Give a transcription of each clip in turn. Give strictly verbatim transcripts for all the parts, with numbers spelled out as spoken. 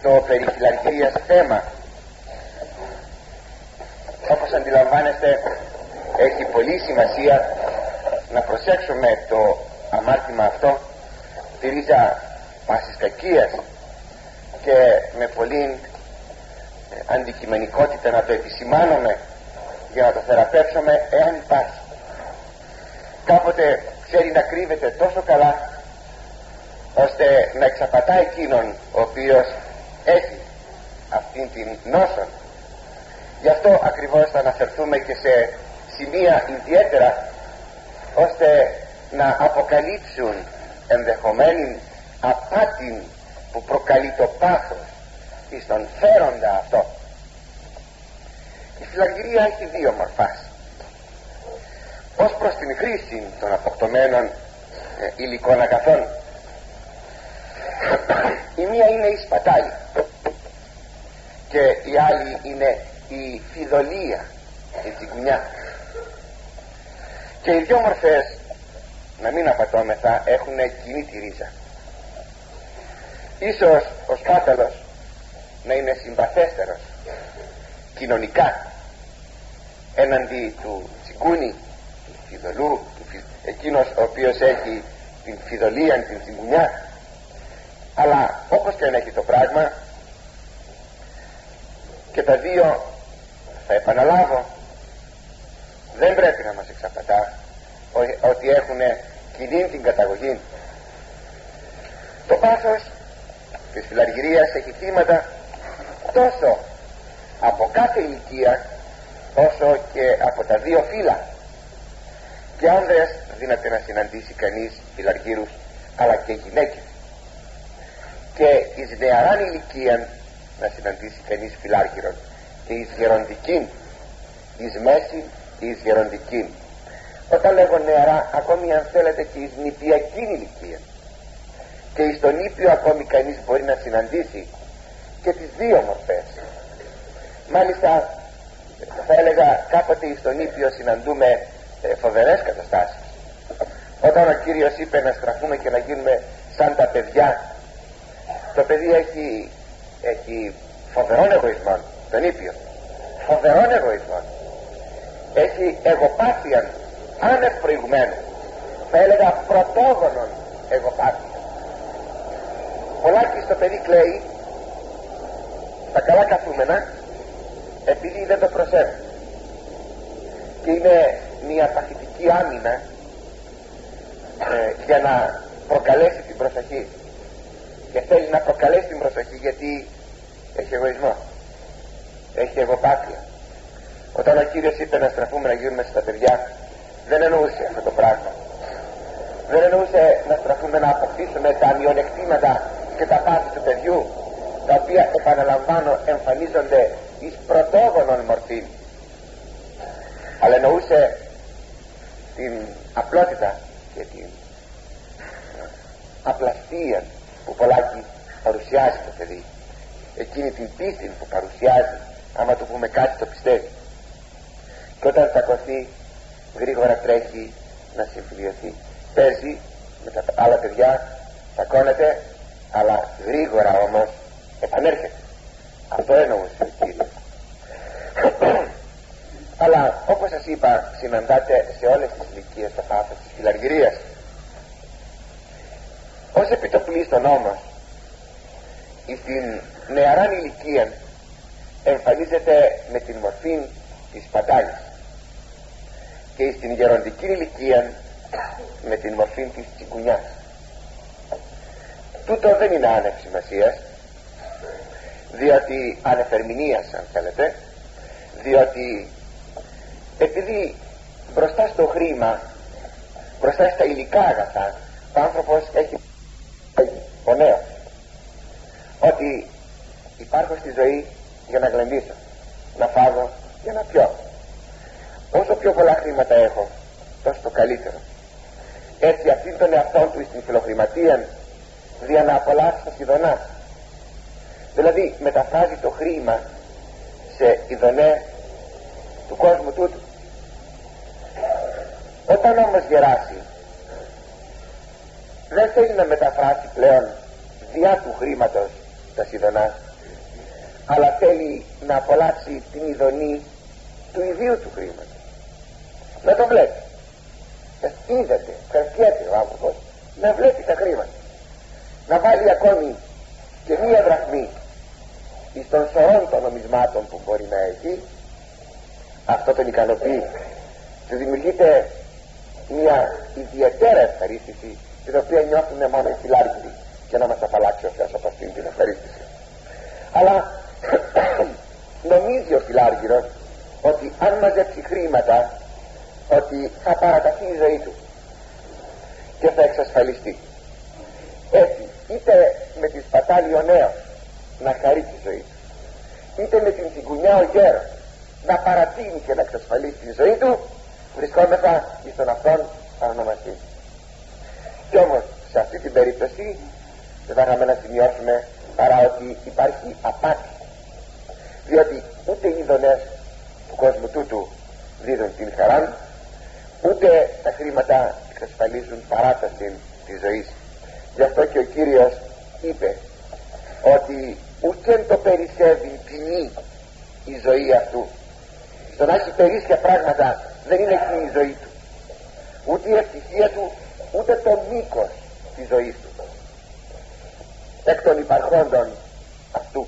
το περί φιλαργυρίας θέμα. Όπως αντιλαμβάνεστε, έχει πολύ σημασία να προσέξουμε το αμάρτημα αυτό, τη ρίζα πάσης κακίας, και με πολύ αντικειμενικότητα να το επισημάνουμε για να το θεραπεύσουμε εάν υπάρχει. Κάποτε ξέρει να κρύβεται τόσο καλά ώστε να εξαπατά εκείνον ο οποίος έχει αυτήν την νόσο. Γι' αυτό ακριβώς θα αναφερθούμε και σε σημεία ιδιαίτερα, ώστε να αποκαλύψουν ενδεχομένη απάτη που προκαλεί το πάθος εις τον φέροντα αυτό. Η φιλαργυρία έχει δύο μορφάς. Ως προς την χρήση των αποκτωμένων ε, υλικών αγαθών, η μία είναι η σπατάλη και η άλλη είναι η φιδωλία, η τσιγκουνιά. Και οι δυο μορφές, να μην απατώμεθα, έχουν κοινή τη ρίζα. Ίσως ο σπάταλος να είναι συμπαθέστερος κοινωνικά έναντι του τσιγκούνι, του φιδωλού, του φι... εκείνος ο οποίος έχει την φιδωλία, την τσιγκουνιά. Αλλά όπως και αν έχει το πράγμα, και τα δύο, θα επαναλάβω, δεν πρέπει να μας εξαπατά ότι έχουν κοινή την καταγωγή. Το πάθος της φιλαργυρίας έχει θύματα τόσο από κάθε ηλικία όσο και από τα δύο φύλλα. Και άνδρες δύναται να συναντήσει κανείς φιλαργύρους, αλλά και γυναίκες, και εις νεαράν ηλικίαν να συναντήσει κανείς φιλάργυρον, και εις γεροντικήν, εις μέση και εις γεροντικήν. Όταν λέγω νεαρά, ακόμη αν θέλετε και εις νηπιακήν ηλικία, και εις τον νήπιο ακόμη κανείς μπορεί να συναντήσει και τις δύο μορφές. Μάλιστα θα έλεγα κάποτε εις τον νήπιο συναντούμε ε, φοβερές καταστάσεις. Όταν ο Κύριος είπε να στραφούμε και να γίνουμε σαν τα παιδιά, το παιδί έχει, έχει φοβερόν εγωισμό, τον ήπιο, φοβερόν εγωισμό, έχει εγωπάθειαν άνευ προηγουμένου, θα έλεγα πρωτόγονον εγωπάθεια. Πολλάκι στο παιδί κλαίει τα καλά καθούμενα επειδή δεν το προσέχει, και είναι μια παθητική άμυνα ε, για να προκαλέσει την προσοχή, και θέλει να προκαλέσει την προσοχή γιατί έχει εγωισμό, έχει εγωπάθεια. Όταν ο Κύριος είπε να στραφούμε να γίνουμε στα παιδιά, δεν εννοούσε αυτό το πράγμα. Δεν εννοούσε να στραφούμε να αποκτήσουμε τα μειονεκτήματα και τα πάθη του παιδιού, τα οποία, επαναλαμβάνω, εμφανίζονται εις πρωτόγονον μορφή, αλλά εννοούσε την απλότητα και την απλαστία που πολλάκι παρουσιάζει το παιδί, εκείνη την πίστη που παρουσιάζει, άμα του πούμε κάτι το πιστεύει, και όταν τσακωθεί γρήγορα τρέχει να συμφιλειωθεί. Παίζει με τα άλλα παιδιά, τσακώνεται, αλλά γρήγορα όμως επανέρχεται. Αυτό εννοούσε ο Κύριος. Αλλά όπως σας είπα, συναντάτε σε όλες τις ηλικίες το πάθος της φιλαργυρίας. Ως επιτοπλίστων όμως, στην νεαράν ηλικία εμφανίζεται με την μορφή της σπατάλης, και στην γεροντική ηλικία με την μορφή της τσιγκουνιάς. Τούτο δεν είναι άνευ σημασίας, διότι ανεφερμηνίας αν θέλετε, διότι επειδή μπροστά στο χρήμα, μπροστά στα υλικά αγαθά, ο άνθρωπος έχει ο νέος ότι υπάρχω στη ζωή για να γλεντήσω, να φάγω, για να πιω. Όσο πιο πολλά χρήματα έχω, τόσο το καλύτερο. Έτσι αυτήν τον εαυτόν του στην φιλοχρηματία δια να απολαύσει τα ειδονά. Δηλαδή μεταφράζει το χρήμα σε ειδονέ του κόσμου τούτου. Όταν όμως γεράσει, δεν θέλει να μεταφράσει πλέον διά του χρήματος τα ειδονά, αλλά θέλει να απολαύσει την ειδονή του ιδίου του χρήματος, να το βλέπει. Είδατε, κρατιέται ο άνθρωπος να βλέπει τα χρήματα, να βάλει ακόμη και μία δραχμή εις των σωρών των νομισμάτων που μπορεί να έχει. Αυτό τον ικανοποιεί, του δημιουργείται μια ιδιαίτερα ευχαρίστηση, την οποία νιώθουν μόνο οι φιλάργυροι, και να μας απαλλάξει ο Θεός από αυτήν την ευχαρίστηση. Αλλά νομίζει ο φιλάργυρος ότι αν μαζέψει χρήματα, ότι θα παραταθεί η ζωή του και θα εξασφαλιστεί. Έτσι, είτε με τη σπατάλη ο νέος να χαρεί τη ζωή του, είτε με την τσιγκουνιά ο γέρος να παρατείνει και να εξασφαλίσει τη ζωή του, βρισκόμεθα εις τον αυτόν ανονομαστή. Κι όμως σε αυτή την περίπτωση δεν θα είχαμε να σημειώσουμε παρά ότι υπάρχει απάτη, διότι ούτε οι ειδονές του κόσμου τούτου δίδουν την χαρά, ούτε τα χρήματα εξασφαλίζουν παράταση της ζωής. Γι' αυτό και ο Κύριος είπε ότι ουκέν το περισσεύει ποινή η ζωή αυτού. Στο να έχει περίσσια πράγματα δεν είναι εκείνη η ζωή του, ούτε η ευτυχία του, ούτε το μήκος της ζωής του εκ των υπαρχόντων αυτού.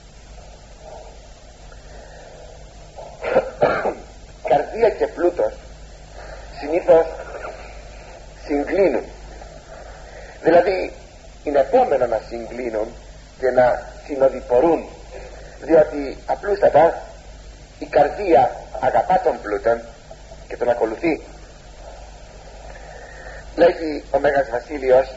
Καρδία και πλούτος συνήθως συγκλίνουν, δηλαδή είναι επόμενο να συγκλίνουν και να συνοδοιπορούν, διότι απλούστατα η καρδία αγαπά τον πλούτον και τον ακολουθεί. Λέγει ο Μέγας Βασίλειος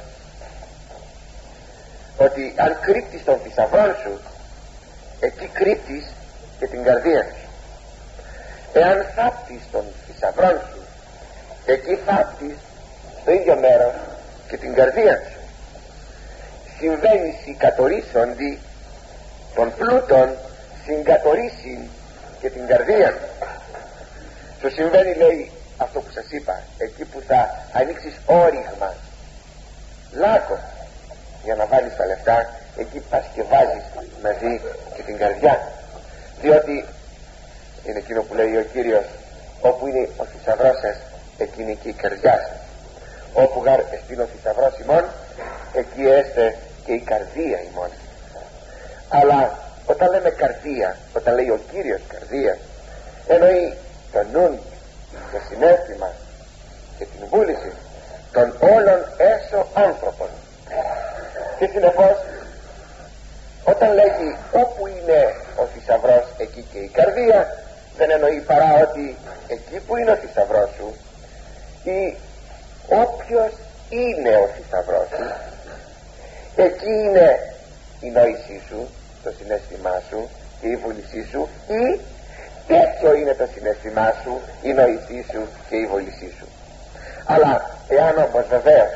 ότι αν κρύπτεις τον θησαυρόν σου, εκεί κρύπτεις και την καρδία σου. Εάν θάπτεις τον θησαυρόν σου, εκεί θάπτεις στο ίδιο μέρος και την καρδία σου. Συμβαίνει συγκατορίσοντι των πλούτων, συγκατορίσει και την καρδία σου. Συμβαίνει, λέει, αυτό που σας είπα, εκεί που θα ανοίξεις όριγμα, λάκκο για να βάλεις τα λεφτά, εκεί πας και βάζεις μαζί και την καρδιά, διότι είναι εκείνο που λέει ο Κύριος, όπου είναι ο θησαυρός σας, εκεί είναι και η καρδιά σας. Όπου γάρ εστίν ο θησαυρός ημών, εκεί έστε και η καρδία ημών. Αλλά όταν λέμε καρδία, όταν λέει ο Κύριος καρδία, εννοεί το νουν, το συναίσθημα και την βούληση των όλων έσω άνθρωπων. Και συνεπώς όταν λέγει όπου είναι ο θησαυρός, εκεί και η καρδία, δεν εννοεί παρά ότι εκεί που είναι ο θησαυρός σου ή όποιος είναι ο θησαυρός σου, εκεί είναι η νόησή σου, το συναίσθημά σου και η βούλησή σου, ή τέτοιο είναι το συναίσθημά σου, η νόησή σου και η βούλησή σου. Αλλά εάν όμως βεβαίως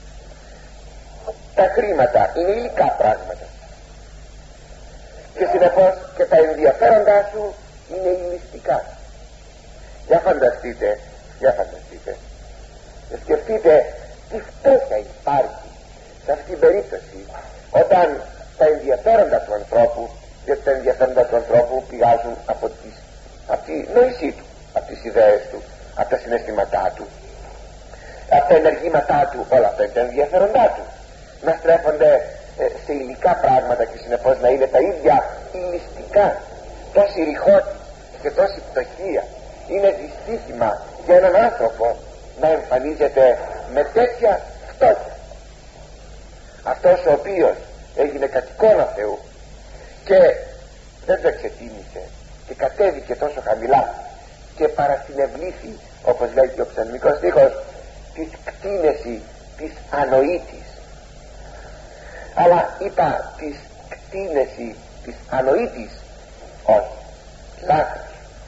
τα χρήματα είναι υλικά πράγματα και συνεπώς και τα ενδιαφέροντά σου είναι ηλιστικά, για φανταστείτε, για φανταστείτε σκεφτείτε τι φτώχεια υπάρχει σε αυτήν την περίπτωση, όταν τα ενδιαφέροντα του ανθρώπου, γιατί τα ενδιαφέροντα του ανθρώπου πηγάζουν από, τις, από τη νόησή του, από τις ιδέες του, από τα συναισθήματά του, από τα ενεργήματά του, όλα αυτά είναι τα ενδιαφέροντά του, να στρέφονται ε, σε υλικά πράγματα και συνεπώς να είναι τα ίδια ηλιστικά. Τόση ρηχότητα και τόση πτωχία είναι δυστύχημα για έναν άνθρωπο να εμφανίζεται με τέτοια φτώχεια. Αυτός ο οποίος έγινε κατ' εικόνα Θεού και δεν το εξετίμησε και κατέβηκε τόσο χαμηλά και παρασυνευλήθη, όπως λέει και ο ψαλμικός στίχος, της κτίνεση της ανοήτης. Αλλά είπα της κτίνεση της ανοήτης, όχι, λάθος.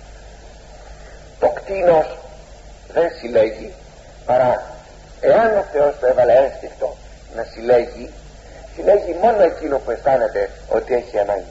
Το κτίνος δεν συλλέγει, παρά εάν ο Θεός το έβαλε ένστικτο να συλλέγει, συλλέγει μόνο εκείνο που αισθάνεται ότι έχει ανάγκη.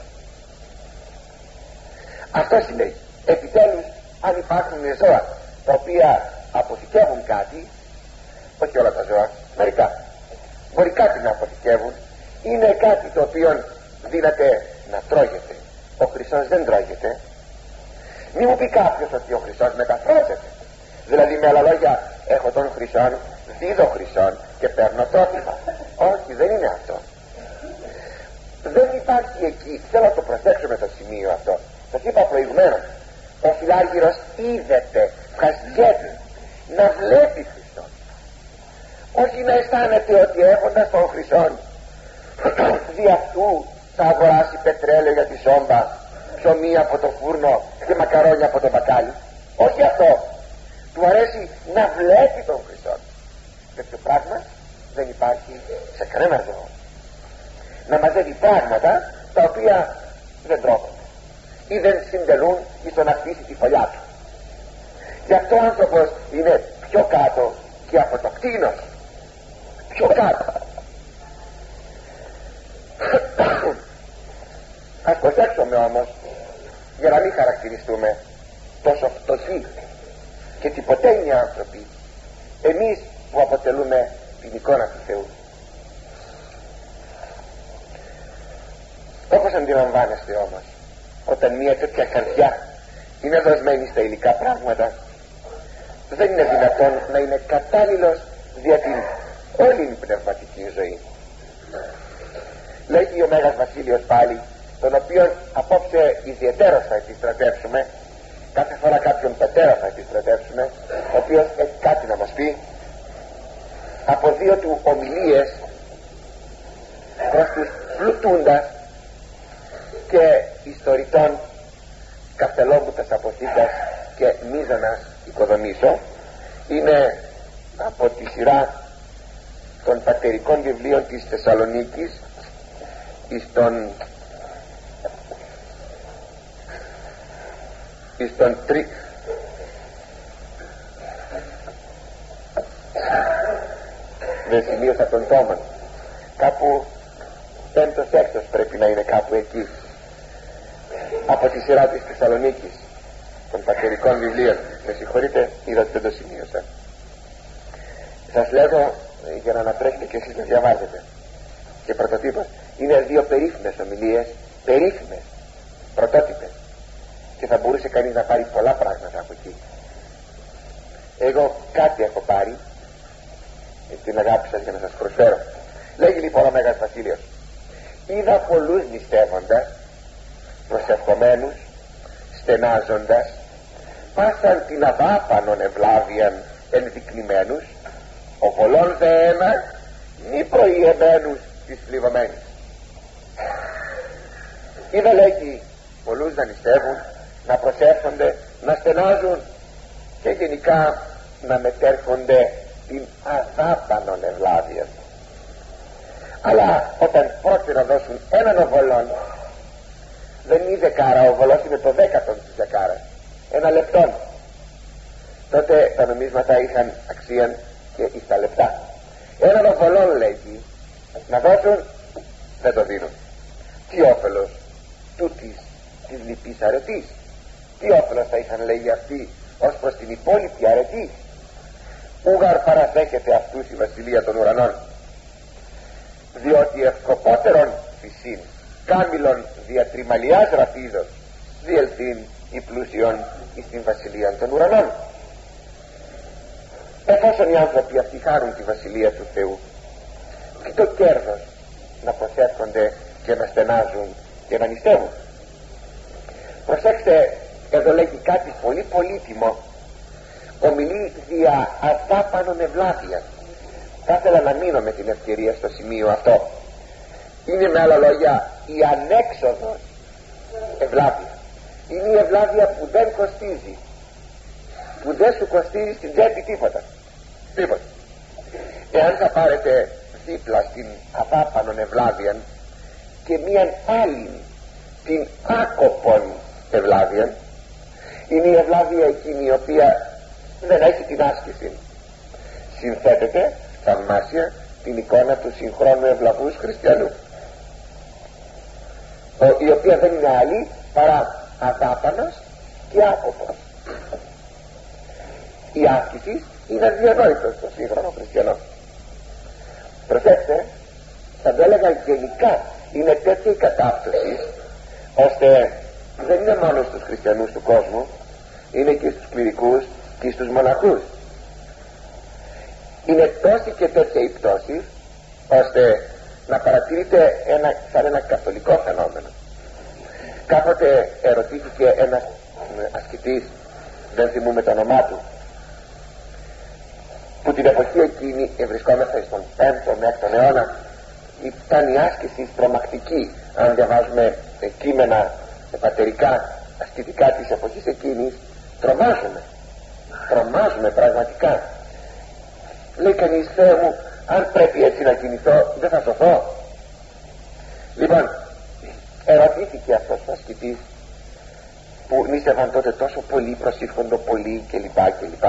Αυτό συλλέγει. Επιτέλους, αν υπάρχουν ζώα τα οποία αποθηκεύουν κάτι, όχι όλα τα ζώα, μερικά, μπορεί κάτι να αποθηκεύουν, είναι κάτι το οποίο δύναται να τρώγεται, ο χρυσός δεν τρώγεται. Μη μου πει κάποιος ότι ο χρυσός μεταφράζεται, δηλαδή με άλλα λόγια έχω τον χρυσόν, δίδω χρυσόν και παίρνω τρόφιμα. Όχι, δεν είναι αυτό. Δεν υπάρχει εκεί, θέλω να το προσέξουμε το σημείο αυτό. Σας είπα προηγουμένως, ο Φιλάργυρος είδεται, χασιέται να βλέπει χρυσόν, όχι να αισθάνεται ότι έχοντας τον χρυσόν δι' αυτού θα αγοράσει πετρέλαιο για τη σόμπα, ψωμί από το φούρνο και μακαρόνια από το μπακάλι. Όχι αυτό. Του αρέσει να βλέπει τον χρυσόν. Τέτοιο πράγμα δεν υπάρχει σε κανένα ζώο. Να μαζεύει πράγματα τα οποία δεν τρώγονται ή δεν συντελούν στο να χτίσει τη φωλιά του. Γι' αυτό ο άνθρωπος είναι πιο κάτω και από το κτήνος, πιο κάτω. Ας προσέξουμε όμως, για να μην χαρακτηριστούμε τόσο φτωχοί και τυποτένιοι άνθρωποι, εμείς που αποτελούμε την εικόνα του Θεού. Όπως αντιλαμβάνεστε όμως, όταν μια τέτοια καρδιά είναι δοσμένη στα υλικά πράγματα, δεν είναι δυνατόν να είναι κατάλληλος για την όλη πνευματική ζωή. Λέγει ο Μέγας Βασίλειος πάλι, τον οποίον απόψε ιδιαιτέρως θα επιστρατεύσουμε, κάθε φορά κάποιον πατέρα θα επιστρατεύσουμε, ο οποίος έχει κάτι να μας πει, από δύο του ομιλίες προς τους πλουτούντας και ιστοριτών καυτελόμουτας αποθήκας και μίζωνας οικοδομήσω. Είναι από τη σειρά των πατερικών βιβλίων της Θεσσαλονίκης εις τον εις τον τρί δεν σημείωσα τον τόμον, κάπου πέμπτος έκτος πρέπει να είναι, κάπου εκεί, από τη σειρά της Θεσσαλονίκης των πατερικών βιβλίων. Με συγχωρείτε, είδα ότι δεν το σημείωσα. Σας λέγω για να ανατρέχετε και εσείς να διαβάζετε. Και πρωτοτύπος είναι δύο περίφημες ομιλίες, περίφημες, πρωτότυπες, και θα μπορούσε κανείς να πάρει πολλά πράγματα από εκεί. Εγώ κάτι έχω πάρει, την αγάπη σας για να σας προσφέρω. Λέγει λοιπόν ο Μέγας Βασίλειος, είδα πολλούς νηστεύοντας, προσευχομένους, στενάζοντας, πάσαν την αδάπανον ευλάβιαν ενδεικνυμένους, ο πολλών δε αίμα μη προϊεμένους της πληγωμένης. Είδα, λέγει, πολλούς να νηστεύουν, να προσεύχονται, να στενάζουν και γενικά να μετέρχονται την αδάπανον ευλάβεια. Αλλά όταν πρόκειται να δώσουν έναν οβολόν, δεν είναι δεκάρα, ο οβολός είναι το δέκατον της δεκάρας, ένα λεπτόν, τότε τα νομίσματα είχαν αξία και εις τα λεπτά. Έναν οβολόν, λέγει, να δώσουν, δεν το δίνουν. Τι όφελος τούτης της λυπής αρετής, τι όφελος θα είχαν, λέγει, αυτοί ως προς την υπόλοιπη αρετή. Ούγαρ παραδέχεται αυτούς η βασιλεία των ουρανών, διότι ευκοπότερον φυσίν κάμιλον διατριμαλιάς ραπίδος διελθύν η πλούσιον εις την βασιλεία των ουρανών. Εφόσον οι άνθρωποι αυτοί χάρουν τη βασιλεία του Θεού, τι το κέρδος να προσεύχονται και να στενάζουν και να νηστεύουν. Προσέξτε, εδώ λέγει κάτι πολύ πολύτιμο, ομιλεί δια αδάπανον ευλάβεια. Θα ήθελα να μείνω με την ευκαιρία στο σημείο αυτό. Είναι με άλλα λόγια η ανέξοδος ευλάβεια. Είναι η ευλάβεια που δεν κοστίζει, που δεν σου κοστίζει στην τσέπη τίποτα, τίποτα. Εάν θα πάρετε δίπλα στην αδάπανον ευλάβεια και μίαν άλλη, την άκοπον ευλάβεια, είναι η ευλάβεια εκείνη η οποία δεν έχει την άσκηση. Συνθέτεται θαυμάσια την εικόνα του συγχρόνου ευλαβούς χριστιανού, η οποία δεν είναι άλλη παρά αδάπανος και άκοπος. Η άσκηση είναι αδιανόητο στο σύγχρονο χριστιανό. Προσέξτε, θα το έλεγα γενικά, είναι τέτοια η κατάπτωση ώστε δεν είναι μόνο στους χριστιανούς του κόσμου, είναι και στους κληρικούς και στους μοναχούς. Είναι τόση και τέτοια η πτώση, ώστε να παρατηρείται ένα, σαν ένα καθολικό φαινόμενο. Κάποτε ερωτήθηκε ένας ασκητής, δεν θυμούμαι το όνομά του, που την εποχή εκείνη βρισκόμεθα στον πέμπτο με έκτον αιώνα, ήταν η άσκηση τρομακτική. Αν διαβάζουμε κείμενα πατερικά, ασκητικά της εποχής εκείνης, τρομάζουμε τρομάζουμε πραγματικά. Λέει κανείς, Θεέ μου, αν πρέπει έτσι να κινηθώ, δεν θα σωθώ. Λοιπόν, ερωτήθηκε αυτός ο ασκητής, που νήσευαν τότε τόσο πολύ, προσήφχοντο πολύ κλπ κλπ,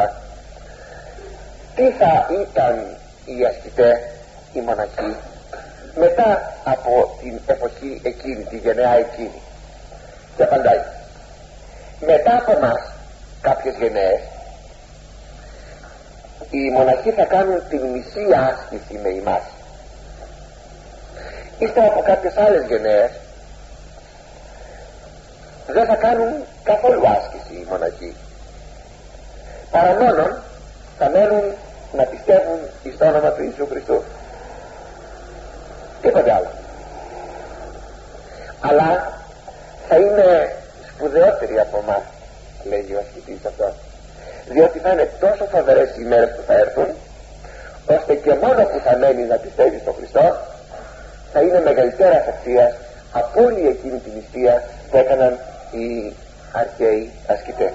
τι θα ήταν οι ασκητές, οι μοναχοί, μετά από την εποχή εκείνη, τη γενεά εκείνη. Και απαντάει, μετά από μας κάποιες γενναίες, οι μοναχοί θα κάνουν την μισή άσκηση με εμάς. Ύστερα από κάποιες άλλες γενναίες δεν θα κάνουν καθόλου άσκηση οι μοναχοί, παρά μόνον θα μένουν να πιστεύουν εις το όνομα του Ιησού Χριστού, τίποτε άλλο. Αλλά θα είναι σπουδαιότεροι από εμάς, λέγει ο ασκητής αυτός, διότι θα είναι τόσο φοβερές οι μέρες που θα έρθουν, ώστε και μόνο που θα μένει να πιστεύει στον Χριστό θα είναι μεγαλύτερας αξίας από όλη εκείνη την νηστεία που έκαναν οι αρχαίοι ασκητές.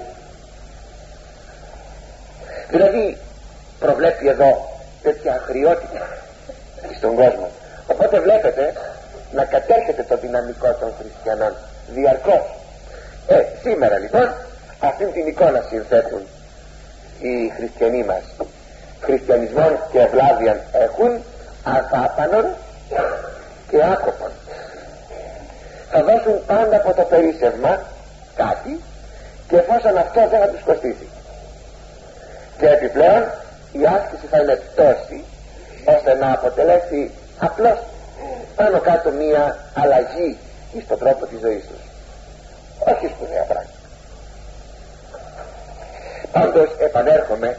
Δηλαδή προβλέπει εδώ τέτοια αγριότητα στον κόσμο. Οπότε βλέπετε να κατέρχεται το δυναμικό των χριστιανών διαρκώς. Ε, σήμερα λοιπόν αυτήν την εικόνα συνθέτουν οι χριστιανοί μας. Χριστιανισμόν και ευλάβιαν έχουν, αδάπανον και άκοπον. Θα δώσουν πάντα από το περίσσευμα κάτι, και εφόσον αυτό δεν θα τους κοστίσει. Και επιπλέον η άσκηση θα είναι τόση ώστε να αποτελέσει απλώς πάνω κάτω μία αλλαγή στον τρόπο της ζωής τους, όχι σπουδαία πράγματα. Πάντως επανέρχομαι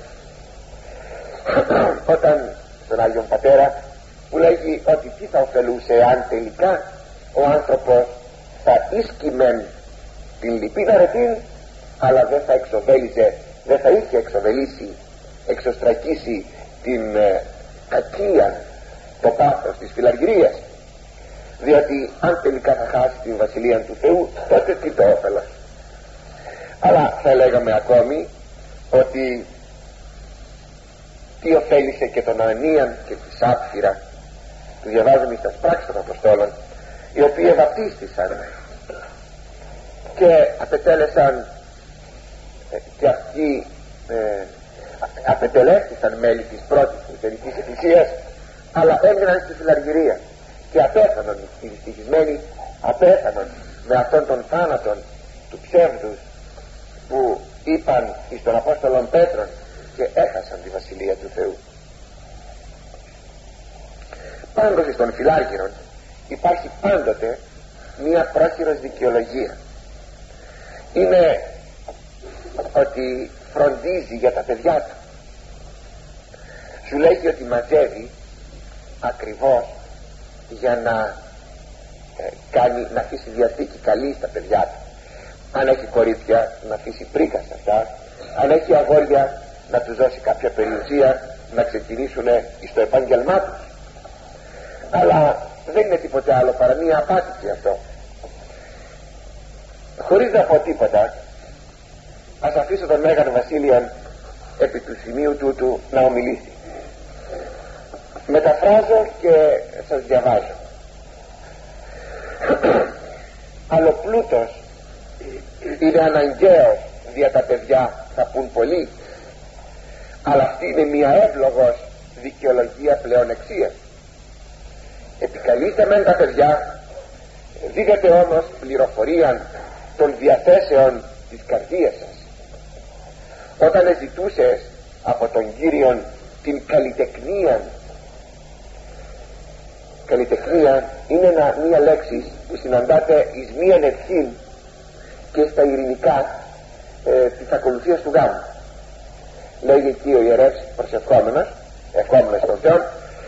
όταν στον Άγιον Πατέρα που λέγει ότι τι θα ωφελούσε αν τελικά ο άνθρωπος θα ίσκημεν την λυπήν αρετήν, αλλά δεν θα εξοβέλιζε, δεν θα είχε εξοβελήσει, εξωστρακίσει την ε, κακία, το πάθος της φιλαργυρίας. Διότι αν τελικά θα χάσει την Βασιλεία του Θεού, τότε τι το όφελος. Αλλά θα λέγαμε ακόμη ότι τι ωφέλισε και τον Ανανίαν και τη Σάπφυρα, που διαβάζουμε στα πράξεις των Αποστόλων, οι οποίοι βαπτίστησαν και απετέλεσαν ε, και αυτοί ε, απετελέστησαν μέλη της πρώτης χριστιανικής εκκλησίας, αλλά έμειναν στη φιλαργυρία και απέθαναν οι δυστυχισμένοι, απέθαναν με αυτόν τον θάνατον του ψεύδους που είπαν εις τον Απόστολον Πέτρον, και έχασαν τη Βασιλεία του Θεού. Πάντως εις των φιλάργυρων υπάρχει πάντοτε μία πρόχειρος δικαιολογία. Είναι ότι φροντίζει για τα παιδιά του. Σου λέγει ότι μαζεύει ακριβώς για να ε, κάνει, να αφήσει διαθήκη καλή στα παιδιά του. Αν έχει κορίτσια, να αφήσει πρίκα σε αυτά. Αν έχει αγόρια, να τους δώσει κάποια περιουσία να ξεκινήσουν στο επάγγελμά τους. Αλλά δεν είναι τίποτε άλλο παρά μία απάτηση αυτό. Χωρίς να πω τίποτα, ας αφήσω τον Μέγαν Βασίλειαν επί του σημείου τούτου να ομιλήσει. Μεταφράζω και σας διαβάζω. Αλλοπλούτος είναι αναγκαίος δια τα παιδιά, θα πουν πολλοί, αλλά αυτή είναι μια εύλογος δικαιολογία πλεονεξίας. Επικαλείστε μεν τα παιδιά, δίδετε όμως πληροφορία των διαθέσεων της καρδίας σας. Όταν ζητούσες από τον Κύριον την καλλιτεχνία, καλλιτεχνία είναι ένα, μία λέξη που συναντάται εις μίαν ευχήν και στα ειρηνικά ε, της ακολουθίας του γάμου. Λέγει εκεί ο ιερεύς προσευχόμενος, ευχόμενος στον Θεό,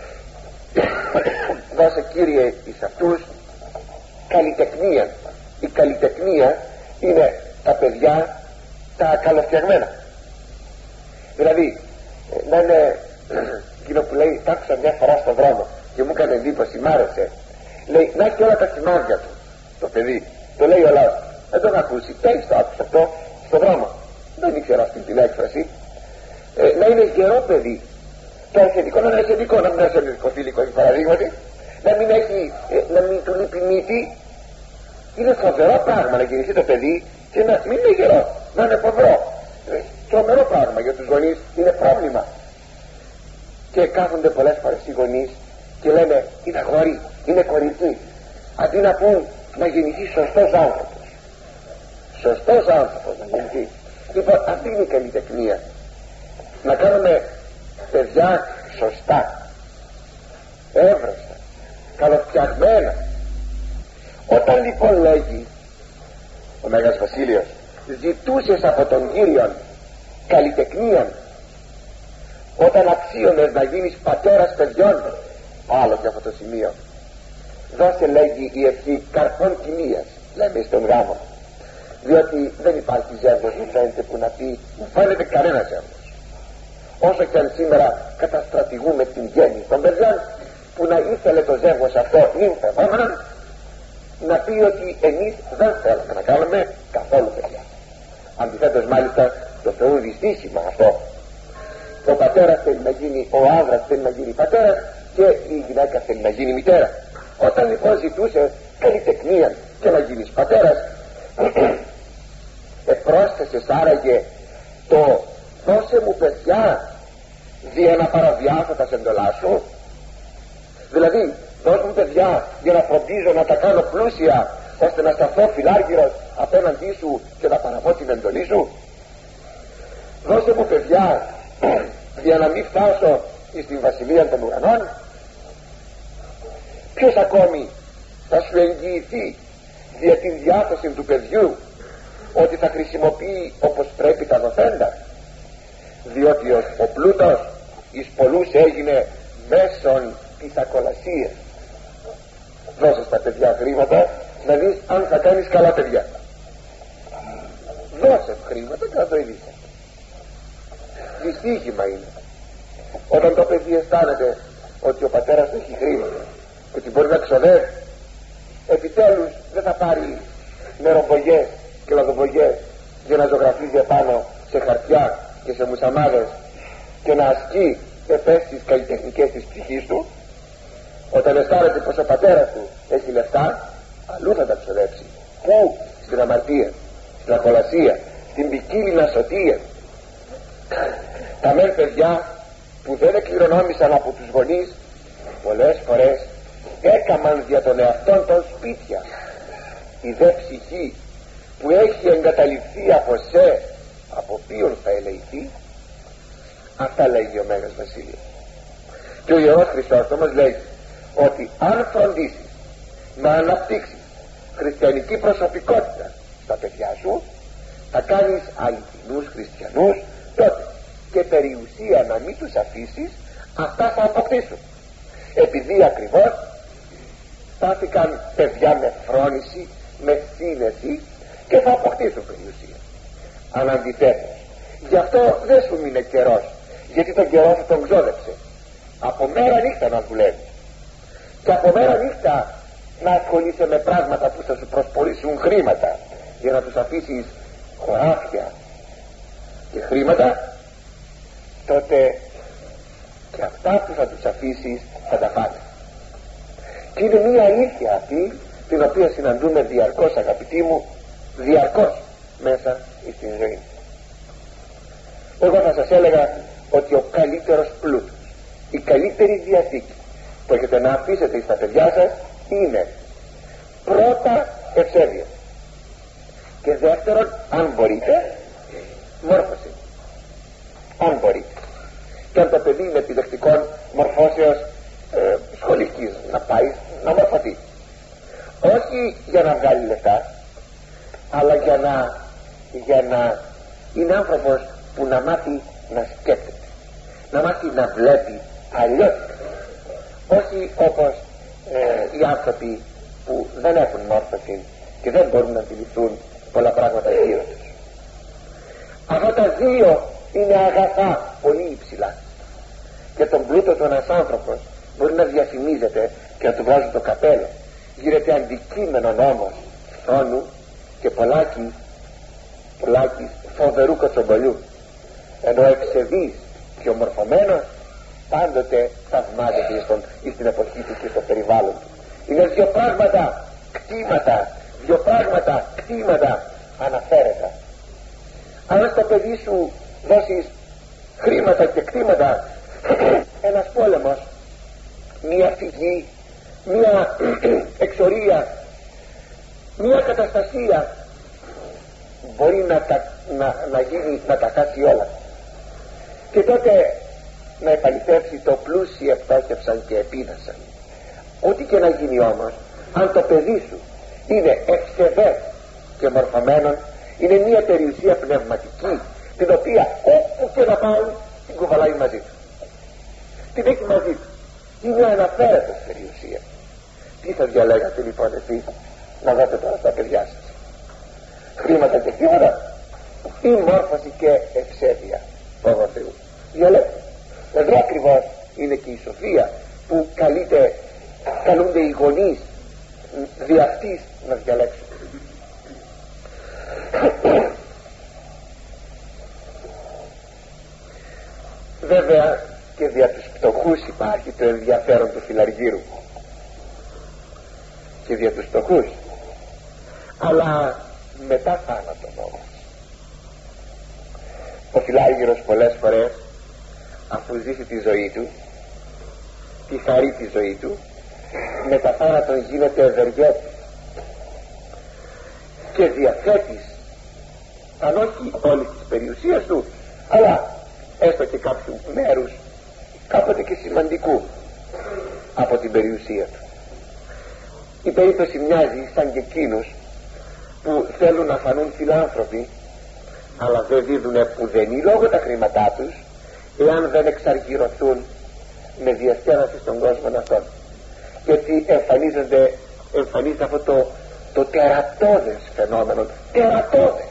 δώσε Κύριε εις αυτούς καλλιτεχνία. Η καλλιτεχνία είναι τα παιδιά τα καλοφτιαγμένα, δηλαδή να είναι εκείνο που λέει, τ' άκουσα μια φορά στον δρόμο και μου έκανε εντύπωση, μ' άρεσε, λέει να έχει όλα τα σημάδια του το παιδί, το λέει ο λαός, δεν τον ακούσει, τέλος το άκουσα αυτό στον δρόμο, δεν ήξερα αυτή την έκφραση. ε, να είναι γερό παιδί, το ασθενικό να είναι ασθενικό, να μην είναι ασθενικό θηλυκό παραδείγματι, να μην έχει, ε, να μην του λείπει μύτη. Είναι φοβερό πράγμα να γεννηθεί το παιδί και να μην είναι γερό, να είναι φοβερό. ε, τρομερό πράγμα για τους γονείς, είναι πρόβλημα. Και κάθονται πολλές φορές οι γονείς και λένε είναι αγόρι, είναι κοριτσί, αντί να πούν να γεννηθεί σωστός άνθρωπος, σωστός άνθρωπος να γεννηθεί. Λοιπόν, αυτή είναι η καλλιτεχνία, να κάνουμε παιδιά σωστά, εύρωστα, καλοφτιαγμένα. Όταν λοιπόν λέγει ο Μέγας Βασίλειος, ζητούσες από τον Κύριον καλλιτεχνίαν, όταν αξίωνες να γίνεις πατέρας παιδιών, άλλο και αυτό το σημείο, δώσε, λέγει η ευχή, καρπών κοιλίας, λέμε στον γάμο, διότι δεν υπάρχει ζεύγος, μου φαίνεται, που να πει, μου φαίνεται κανένα ζεύγος, όσο και αν σήμερα καταστρατηγούμε την γέννη των παιδιών, που να ήθελε το ζεύγος αυτό νυμφευόμενο να πει ότι εμείς δεν θέλουμε να κάνουμε καθόλου παιδιά. Αντιθέτως μάλιστα το θεωρούν δυστύχημα αυτό. Ο πατέρας θέλει να γίνει, ο άνδρας θέλει να γίνει πατέρας και η γυναίκα θέλει να γίνει μητέρα. Όταν λοιπόν ζητούσε καλλιτεχνία και να γίνεις πατέρας, επρόσθεσες άραγε το δώσε μου παιδιά δια να παραβιάσω τα σεντολά σου, δηλαδή δώσ' μου παιδιά για να φροντίζω να τα κάνω πλούσια, ώστε να σταθώ φιλάργυρος απέναντί σου και να παραβώ την εντολή σου. Δώσε μου παιδιά για να μην φτάσω στην βασιλεία των ουρανών. Ποιος ακόμη θα σου εγγυηθεί δια την διάθεση του παιδιού ότι θα χρησιμοποιεί όπως πρέπει τα δοθέντα, διότι ο, ο πλούτος εις πολλούς έγινε μέσον της ακολασίας. Δώσε στα παιδιά χρήματα να δεις αν θα κάνεις καλά παιδιά. Δώσε χρήματα και θα το ειδείς. Δυστύχημα είναι όταν το παιδί αισθάνεται ότι ο πατέρας του έχει χρήματα και ότι μπορεί να ξοδεύει, επιτέλους δεν θα πάρει νερομπογιές και λαδομπογιές για να ζωγραφίζει επάνω σε χαρτιά και σε μουσαμάδες και να ασκεί εφέσεις καλλιτεχνικές της ψυχής του. Όταν αισθάνεται πως ο πατέρας του έχει λεφτά, αλλού θα τα ξοδέψει. Πού? Στην αμαρτία, στην ακολασία, στην ποικίλη ασωτία. Τα μεν παιδιά που δεν εκληρονόμησαν από τους γονείς, πολλές φορές έκαμαν δια των εαυτών των σπίτια. Η δε ψυχή που έχει εγκαταλειφθεί από σε, από ποιον θα ελεηθεί? Αυτά λέγει ο Μέγας Βασίλειος. Και ο Ιερός Χρυσόστομος λέει ότι αν φροντίσεις να αναπτύξεις χριστιανική προσωπικότητα στα παιδιά σου, θα κάνεις αληθινούς χριστιανούς, τότε και περιουσία να μην τους αφήσεις, αυτά θα αποκτήσουν, επειδή ακριβώς στάθηκαν παιδιά με φρόνηση, με σύνεση, και θα αποκτήσουν περιουσία. Αν αντιθέτως, γι' αυτό δεν σου μείνε καιρός, γιατί τον καιρό σου τον ξόδεψε. Από μέρα νύχτα να δουλεύεις και από μέρα νύχτα να ασχολείσαι με πράγματα που θα σου προσπολίσουν χρήματα, για να τους αφήσεις χωράφια και χρήματα, τότε και αυτά που θα τους αφήσεις θα τα πάνε. Και είναι μια αλήθεια αυτή την οποία συναντούμε διαρκώς, αγαπητοί μου, διαρκώς μέσα στην ζωή. Εγώ θα σας έλεγα ότι ο καλύτερος πλούτος, η καλύτερη διαθήκη που έχετε να αφήσετε στα παιδιά σας είναι πρώτα ευσέβεια και δεύτερον, αν μπορείτε, μόρφωση. Αν μπορείτε. Και αν το παιδί είναι επιδεκτικών μορφώσεως ε, σχολικής, να πάει να μορφωθεί, όχι για να βγάλει λεφτά, αλλά για να, για να είναι άνθρωπος που να μάθει να σκέφτεται, να μάθει να βλέπει αλλιώτικα, όχι όπως ε, οι άνθρωποι που δεν έχουν μόρφωση και δεν μπορούν να αντιληφθούν πολλά πράγματα γύρω τους. Αυτά τα δύο είναι αγαθά πολύ υψηλά, και τον πλούτο του ένας άνθρωπος μπορεί να διαφημίζεται και να του βγάζουν το καπέλο, γίνεται αντικείμενο όμως φθόνου και πολλάκι, πολλάκι φοβερού κοτσομπολιού, ενώ εξεβής και ομορφωμένος πάντοτε θαυμάζεται στον, στην εποχή του και στο περιβάλλον του. Είναι δύο πράγματα κτήματα, δύο πράγματα κτήματα αναφέρετα. Αν στο παιδί σου δώσεις χρήματα και κτήματα, ένας πόλεμος, μία φυγή, μία εξορία, μία καταστασία μπορεί να τα, να, να γίνει, να τα χάσει όλα, και τότε να επαληθεύσει το πλούσιοι επτόχευσαν και επίδασαν. Ό,τι και να γίνει όμως, αν το παιδί σου είναι ευσεβές και μορφωμένο, είναι μια περιουσία πνευματική, την οποία όπου και να πάει την κουβαλάει μαζί του, την έχει μαζί του, είναι αναφέρετος περιουσία. Τι θα διαλέγατε λοιπόν εσείς να δώσετε τώρα στα παιδιά σας? Χρήματα και χρήματα ή μόρφωση και ευσέβεια? Φόβο Θεού, διαλέγετε. Εδώ ακριβώς είναι και η σοφία που καλείται, καλούνται οι γονείς δι' αυτής να διαλέξουν. Βέβαια και δια τους φτωχούς υπάρχει το ενδιαφέρον του φιλαργύρου, και δια τους φτωχούς, αλλά μετά θάνατον όμως. Ο φιλάργυρος πολλές φορές, αφού ζήσει τη ζωή του, τη χαρεί τη ζωή του, μετά θάνατον γίνεται ευεργέτης και διαθέτης, αν όχι όλης της περιουσίας του, αλλά έστω και κάποιου μέρους, κάποτε και σημαντικού από την περιουσία του. Η περίπτωση μοιάζει σαν και εκείνους που θέλουν να φανούν φιλάνθρωποι, αλλά δεν δίδουνε πουδενή λόγω τα χρήματά τους, εάν δεν εξαργυρωθούν με διασκέδαση στον κόσμο αυτόν. Και έτσι εμφανίζονται, εμφανίζεται αυτό το, το τερατώδες φαινόμενο, τερατώδες,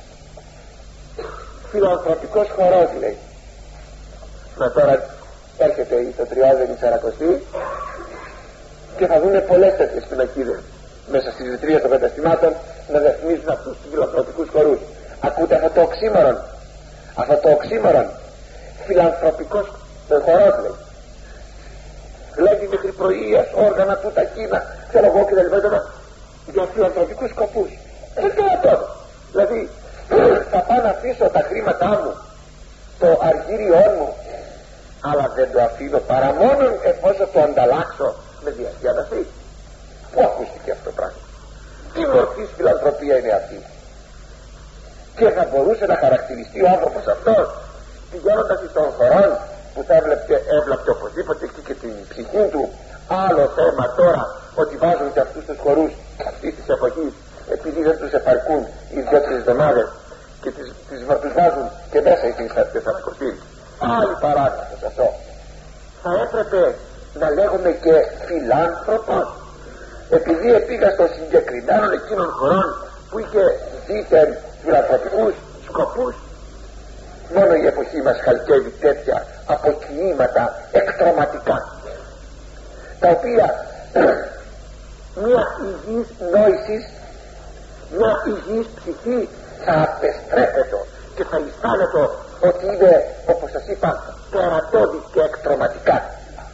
φιλανθρωπικός χορός λέει. Να τώρα έρχεται η τριώδενη Σαρακοστή και θα δούνε πολλές τέτοιες πινακίδες μέσα στις βιτρίνες των καταστημάτων να διαφημίζουν αυτούς τους φιλανθρωπικούς χορούς. Ακούτε αυτό το οξύμορον, αυτό το οξύμορον, φιλανθρωπικός χορός λέει. Βλέπει μέχρι πρωίας όργανα του, τα κίνα, ξέρω εγώ και τα λοιπά, για φιλανθρωπικούς σκοπούς. Δεν θέλω τώρα. Δηλαδή θα πάω να αφήσω τα χρήματά μου, το αργύριό μου, αλλά δεν το αφήνω παρά μόνον εφόσον το ανταλλάξω με διασκέδαση. Πού ακούστηκε αυτό το πράγμα? Τι μορφής φιλανθρωπία είναι αυτή? Και θα μπορούσε να χαρακτηριστεί ο άνθρωπος αυτός πηγαίνοντας στον χωρών που θα έβλεπτε, έβλεπτε οπωσδήποτε και, και την ψυχή του? Άλλο θέμα τώρα ότι βάζουν και αυτούς τους χορούς αυτής της εποχής, επειδή δεν τους επαρκούν οι δύο-τρεις εβδομάδες, και τις, τις, τους βάζουν και μέσα στην Τεσσαρακοστή. Άλλη παράγραφος αυτό. Θα έπρεπε να λέγουμε και φιλάνθρωπος, επειδή πήγα στο συγκεκριμένο εκείνων χωρών που είχε δίθεν φιλανθρωπικούς σκοπούς. Μόνο η εποχή μας χαλκεύει τέτοια αποκοινήματα εκτρωματικά, τα οποία μια υγιής νόησης, μια υγιής ψυχή θα απεστρέπεται και θα αισθάνεται ότι είναι, όπως σας είπα, τερατώδης και εκτρωματικά.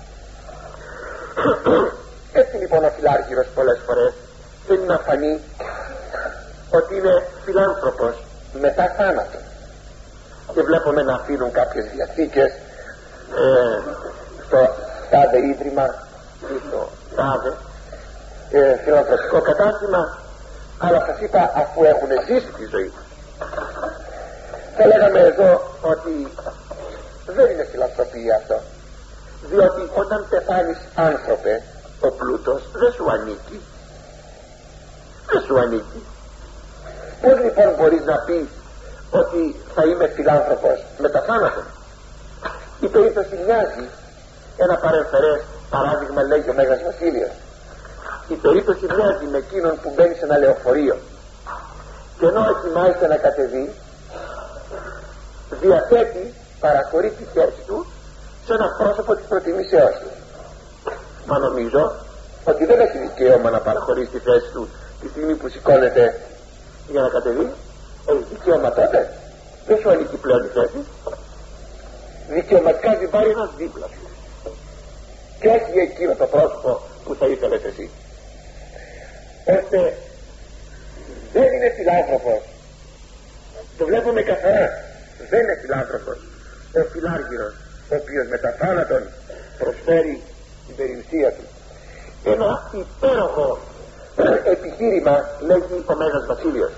Έτσι λοιπόν ο φιλάργυρος πολλές φορές θέλει να φανεί ότι είναι φιλάνθρωπος μετά θάνατο, και βλέπουμε να αφήνουν κάποιες διαθήκες ε, στο τάδε ίδρυμα ή στο τάδε ε, φιλανθρωπικό κατάστημα, αλλά σας είπα αφού έχουν ζήσει τη ζωή τους. Θα λέγαμε εδώ ότι δεν είναι φιλανθρωπία αυτό, διότι όταν πεθάνεις άνθρωπε, ο πλούτος δεν σου ανήκει, δεν σου ανήκει. Πώς λοιπόν μπορείς να πεις ότι θα είμαι φιλάνθρωπος μετά θάνατον? Η περίπτωση μοιάζει, ένα παρεμφερές παράδειγμα λέγει ο Μέγας Βασίλειος, η περίπτωση μοιάζει με εκείνον που μπαίνει σε ένα λεωφορείο και ενώ ετοιμάζεται να κατεβεί, διαθέτει, παραχωρεί τη θέση του σε ένα πρόσωπο της προτιμήσεώς του. Μα νομίζω ότι δεν έχει δικαίωμα να παραχωρήσει τη θέση του τη στιγμή που σηκώνεται για να κατεβεί. Έχει δικαίωμα τότε, δεν σου ανήκει πλέον η θέση, δικαιωματικά την πάρει ένας δίπλα σου και όχι εκείνο το πρόσωπο που θα ήθελες εσύ. Ώστε δεν είναι φιλάνθρωπος, το βλέπουμε καθαρά, δεν είναι φιλάνθρωπος ο φιλάργυρος ο οποίος μετά θάνατον προσφέρει την περιουσία του. Ένα υπέροχο επιχείρημα λέγει ο Μέγας Βασίλειος.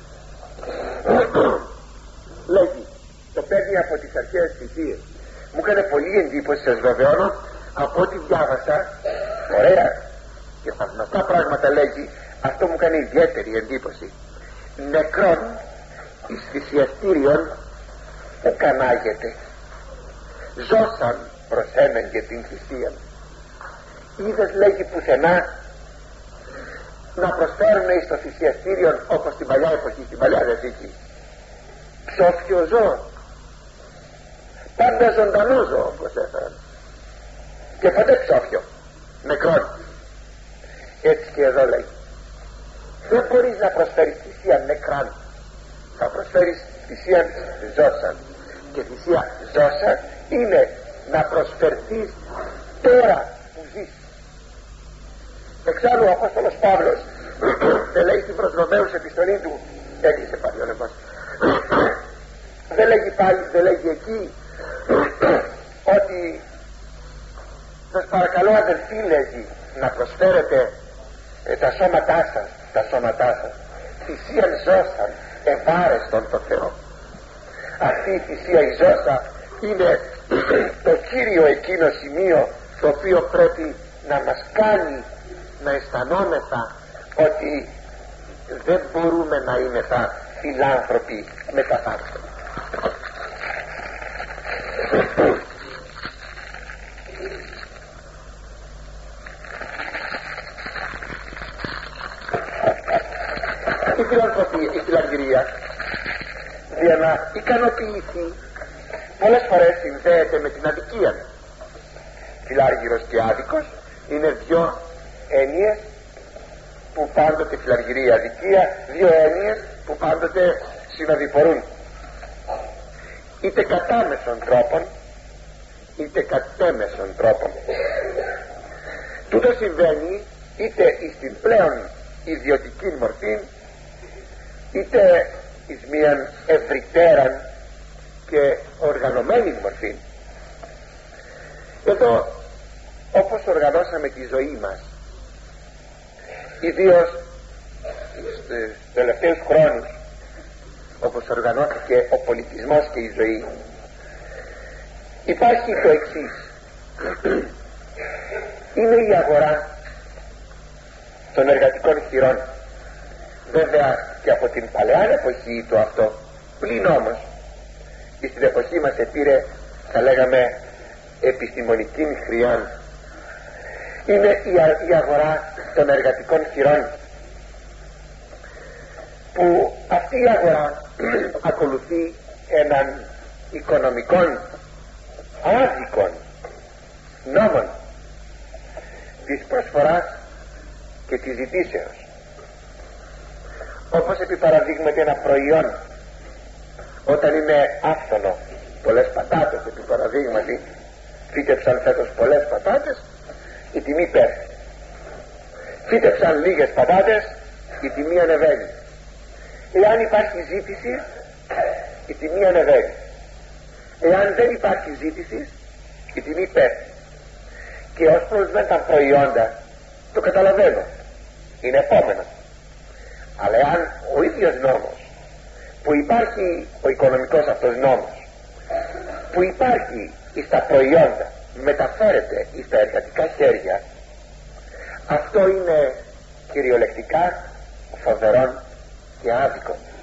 Λέγει, το παίρνει από τις αρχαίες θυσίες. Μου έκανε πολύ εντύπωση, σας βεβαιώνω, από ό,τι διάβασα, ωραία και θαυμαστά πράγματα λέγει. Αυτό μου έκανε ιδιαίτερη εντύπωση. Νεκρόν εις θυσιαστήριον ουκανάγεται, ζώσαν προς έμεν και την θυσία. Είδες, λέγει, πουθενά να προσφέρουν εις το θυσιαστήριον όπως στην παλιά εποχή, στην παλιά Διαθήκη, ψόφιο ζώο, πάντα ζωντανό ζώο προσέφεραν και ποτέ ψόφιο, νεκρόν. Έτσι και εδώ λέει, δεν μπορείς να προσφέρεις θυσία νεκράν, θα προσφέρεις θυσία ζώσαν, και θυσία ζώσαν είναι να προσφερθείς τώρα που ζεις. Εξάλλου ο Απόστολος Παύλος δεν λέει στην προς Ρωμαίους επιστολή του, έκλεισε πάλι ο λεπτός, δεν λέγει πάλι, δεν λέγει εκεί ότι σας παρακαλώ αδελφοί, λέγει, να προσφέρετε ε, τα σώματά σας, τα σώματά σας θυσίαν ζώσαν ευάρεστον το Θεό. Αυτή η θυσία η ζώσα είναι το κύριο εκείνο σημείο το οποίο πρέπει να μας κάνει να αισθανόμεθα ότι δεν μπορούμε να είμεθα φιλάνθρωποι με τα θάνατο. Η φιλανθρωπία, η φιλαργυρία, για να ικανοποιηθεί, πολλές φορές συνδέεται με την αδικία. Φιλάργυρος και άδικος είναι δυο έννοιες που πάντοτε, φιλαργυρία, αδικία, δύο έννοιες που πάντοτε συνοδοιπορούν, είτε κατάμεσων τρόπων είτε κατέμεσων τρόπων. Τούτο συμβαίνει είτε στην πλέον ιδιωτική μορφή είτε εις μίαν ευρυτέραν και οργανωμένη μορφή. Εδώ, όπως οργανώσαμε τη ζωή μας, ιδίως στους τελευταίους χρόνους, όπως οργανώθηκε ο πολιτισμός και η ζωή, υπάρχει το εξής. Είναι η αγορά των εργατικών χειρών. Βέβαια και από την παλαιά εποχή το αυτό, πλην όμως στην εποχή μας επήρε, θα λέγαμε, επιστημονική χρειάν. Είναι η αγορά των εργατικών χειρών, που αυτή η αγορά ακολουθεί έναν οικονομικών άδικων νόμων της προσφοράς και της ζητήσεως. Όπως επί παραδείγματι ένα προϊόν, όταν είναι άφθονο, πολλές πατάτες επί παραδείγματι, φύτεψαν φέτος πολλές πατάτες, η τιμή πέφτει. Φύτεψαν λίγες πατάτες, η τιμή ανεβαίνει. Εάν υπάρχει ζήτηση, η τιμή ανεβαίνει. Εάν δεν υπάρχει ζήτηση, η τιμή πέφτει. Και ως προς με τα προϊόντα, το καταλαβαίνω, είναι επόμενο. Αλλά εάν ο ίδιος νόμος, που υπάρχει ο οικονομικός αυτός νόμος, που υπάρχει στα προϊόντα, μεταφέρεται στα εργατικά χέρια, αυτό είναι κυριολεκτικά φοβερόν και άδικο.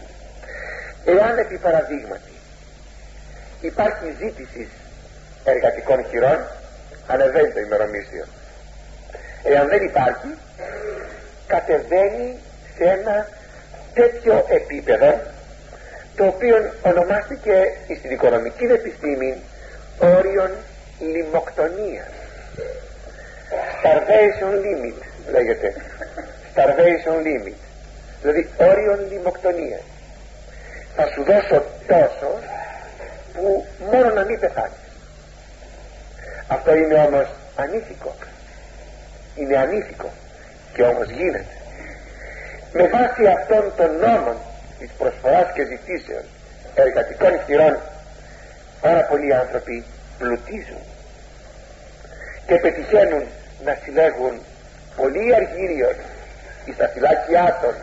Εάν επί παραδείγματι υπάρχει ζήτηση εργατικών χειρών, ανεβαίνει το ημερομίσθιο. Εάν δεν υπάρχει, κατεβαίνει σε ένα τέτοιο επίπεδο, το οποίο ονομάστηκε στην οικονομική επιστήμη όριον λιμοκτονίας. Starvation limit λέγεται. Starvation limit, δηλαδή όριον λιμοκτονίας. Θα σου δώσω τόσο που μόνο να μην πεθάνεις. Αυτό είναι όμως ανήθικο. Είναι ανήθικο και όμως γίνεται. Με βάση αυτών των νόμων της προσφοράς και ζητήσεως εργατικών χειρών, πάρα πολλοί άνθρωποι πλουτίζουν και πετυχαίνουν να συλλέγουν πολύ αργύριων στα φυλάκια των,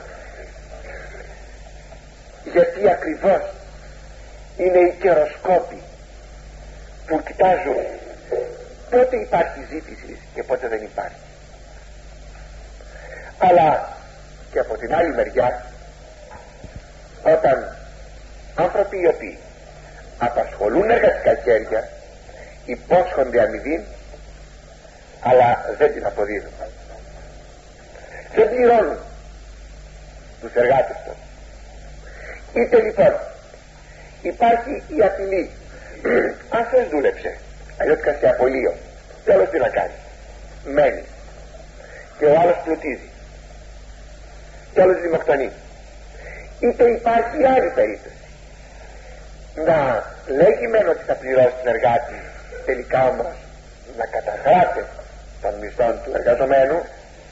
γιατί ακριβώς είναι οι καιροσκόποι που κοιτάζουν πότε υπάρχει ζήτηση και πότε δεν υπάρχει. Αλλά και από την άλλη μεριά, όταν άνθρωποι οι οποίοι απασχολούν εργατικά χέρια υπόσχονται αμοιβή, αλλά δεν την αποδίδουν, δεν πληρώνουν τους εργάτες τους. Είτε λοιπόν υπάρχει η απειλή αν θες δούλεψε, αλλιώτικα σε απολύω, τέλος τι να κάνει, μένει και ο άλλος πλουτίζει, τέλος λιμοκτονεί. Είτε υπάρχει άλλη περίπτωση, να λέγει μεν ότι θα πληρώσει την εργάτη, τελικά όμως να καταγράφει των μισθών του εργαζομένου,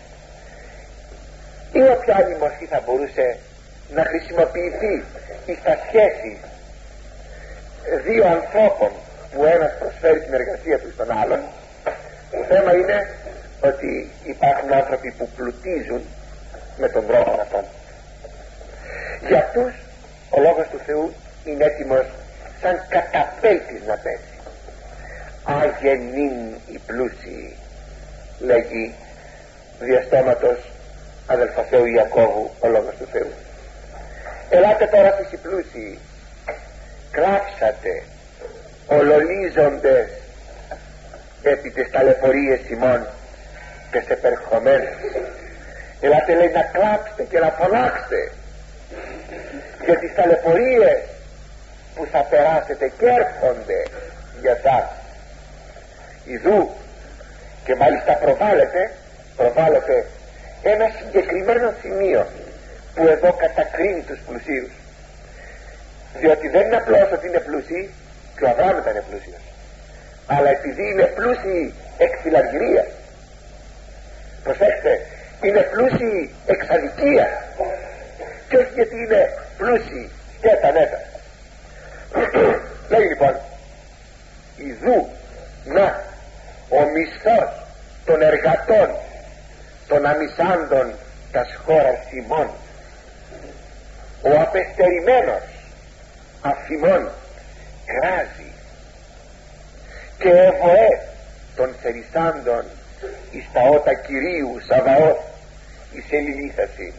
ή όποια άλλη μορφή θα μπορούσε να χρησιμοποιηθεί στα σχέση δύο ανθρώπων που ένας προσφέρει την εργασία του στον άλλον. Το θέμα είναι ότι υπάρχουν άνθρωποι που πλουτίζουν με τον τρόπο αυτόν. Για αυτούς ο λόγος του Θεού είναι έτοιμος σαν καταπέλτης να πέσει. Αγενήν οι πλούσιοι, λέγει διαστόματος αδελφαθέου Ιακώβου ο λόγος του Θεού. Ελάτε τώρα στις οι πλούσιοι, κλάψατε ολολίζοντες επί τις ταλαιπωρίες ημών και σε περχομένες. Ελάτε, λέει, να κλάψετε και να φωνάξετε για τις ταλαιπωρίες που θα περάσετε και έρχονται για σας. Ιδού, και μάλιστα προβάλλεται προβάλλεται ένα συγκεκριμένο σημείο που εδώ κατακρίνει τους πλουσίους, διότι δεν είναι απλώς ότι είναι πλούσιοι, και ο Αβραάμ ήταν πλούσιος, αλλά επειδή είναι πλούσιοι εκ φιλαργυρίας, προσέξτε, είναι πλούσιοι εξ αδικίας και όχι γιατί είναι πλούσιοι και τα νέτα. Λέει λοιπόν, ιδού να ο μισθός των εργατών των αμισάντων τας χώρας ημών, ο απεστερημένος αφημών κράζει και ευωέ των θερισσάντων εις τα ότα Κυρίου Σαβαώθ εις ελιλήθαση.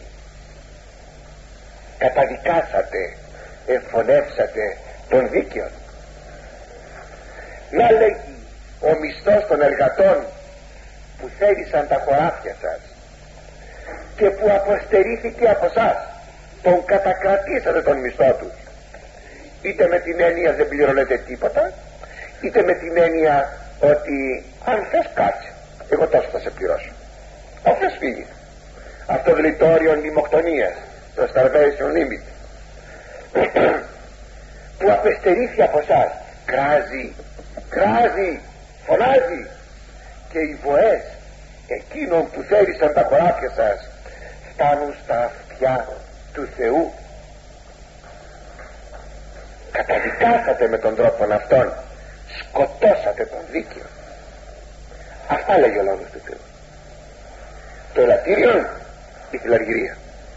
Καταδικάσατε, εφωνεύσατε τον δίκαιον. Να λέγει ο μισθός των εργατών που θέρισαν τα χωράφια σας και που αποστερήθηκε από σας, τον κατακρατήσατε τον μισθό τους, είτε με την έννοια δεν πληρώνετε τίποτα, είτε με την έννοια ότι αν θες κάτσε, εγώ τόσο θα σε πληρώσω, αν θες φύγει. Αυτό δηλαδή το όριο λιμοκτονίας, το starvation limit, που απεστερήθη από εσάς, κράζει, κράζει, φωνάζει, και οι βοές εκείνων που θέρισαν τα χωράφια σας φτάνουν στα αυτιά του Θεού. Καταδικάσατε με τον τρόπο αυτόν, σκοτώσατε τον δίκαιο. Αυτά λέγει ο λόγος του Θεού. Το ελαττήριο, η φιλαργυρία.